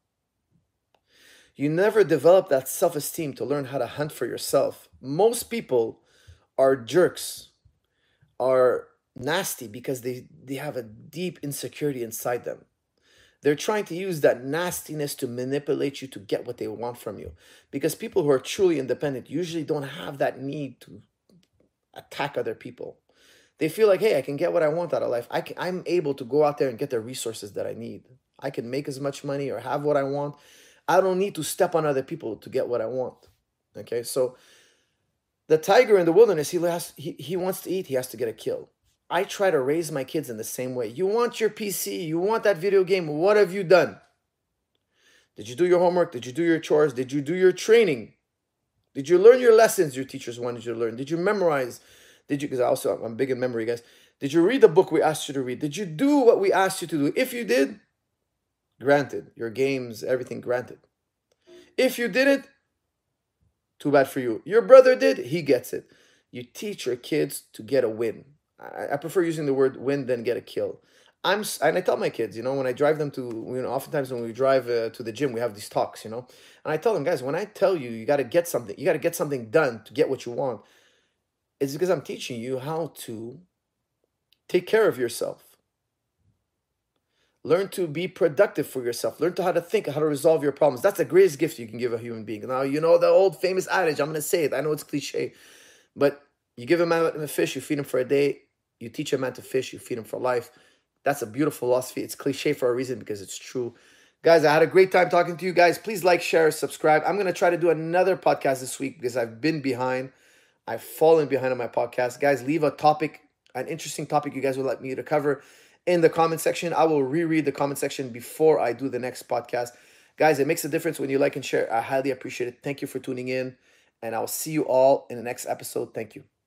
You never develop that self-esteem to learn how to hunt for yourself. Most people are jerks, are nasty because they, they have a deep insecurity inside them. They're trying to use that nastiness to manipulate you to get what they want from you. Because people who are truly independent usually don't have that need to attack other people. They feel like, hey, I can get what I want out of life. I can, I'm able to go out there and get the resources that I need. I can make as much money or have what I want. I don't need to step on other people to get what I want. Okay, so the tiger in the wilderness, he, has, he, he wants to eat, he has to get a kill. I try to raise my kids in the same way. You want your P C, you want that video game, what have you done? Did you do your homework? Did you do your chores? Did you do your training? Did you learn your lessons your teachers wanted you to learn? Did you memorize? Did you, because I also, I'm big in memory, guys. Did you read the book we asked you to read? Did you do what we asked you to do? If you did, granted. Your games, everything granted. If you didn't, too bad for you. Your brother did, he gets it. You teach your kids to get a win. I, I prefer using the word win than get a kill. I'm, and I tell my kids, you know, when I drive them to, you know, oftentimes when we drive uh, to the gym, we have these talks, you know. And I tell them, guys, when I tell you, you got to get something, you got to get something done to get what you want, it's because I'm teaching you how to take care of yourself. Learn to be productive for yourself. Learn to how to think, how to resolve your problems. That's the greatest gift you can give a human being. Now, you know the old famous adage, I'm going to say it. I know it's cliche, but you give a man a fish, you feed him for a day. You teach a man to fish, you feed him for life. That's a beautiful philosophy. It's cliche for a reason because it's true. Guys, I had a great time talking to you guys. Please like, share, subscribe. I'm going to try to do another podcast this week because I've been behind. I've fallen behind on my podcast. Guys, leave a topic, an interesting topic you guys would like me to cover in the comment section. I will reread the comment section before I do the next podcast. Guys, it makes a difference when you like and share. I highly appreciate it. Thank you for tuning in, and I'll see you all in the next episode. Thank you.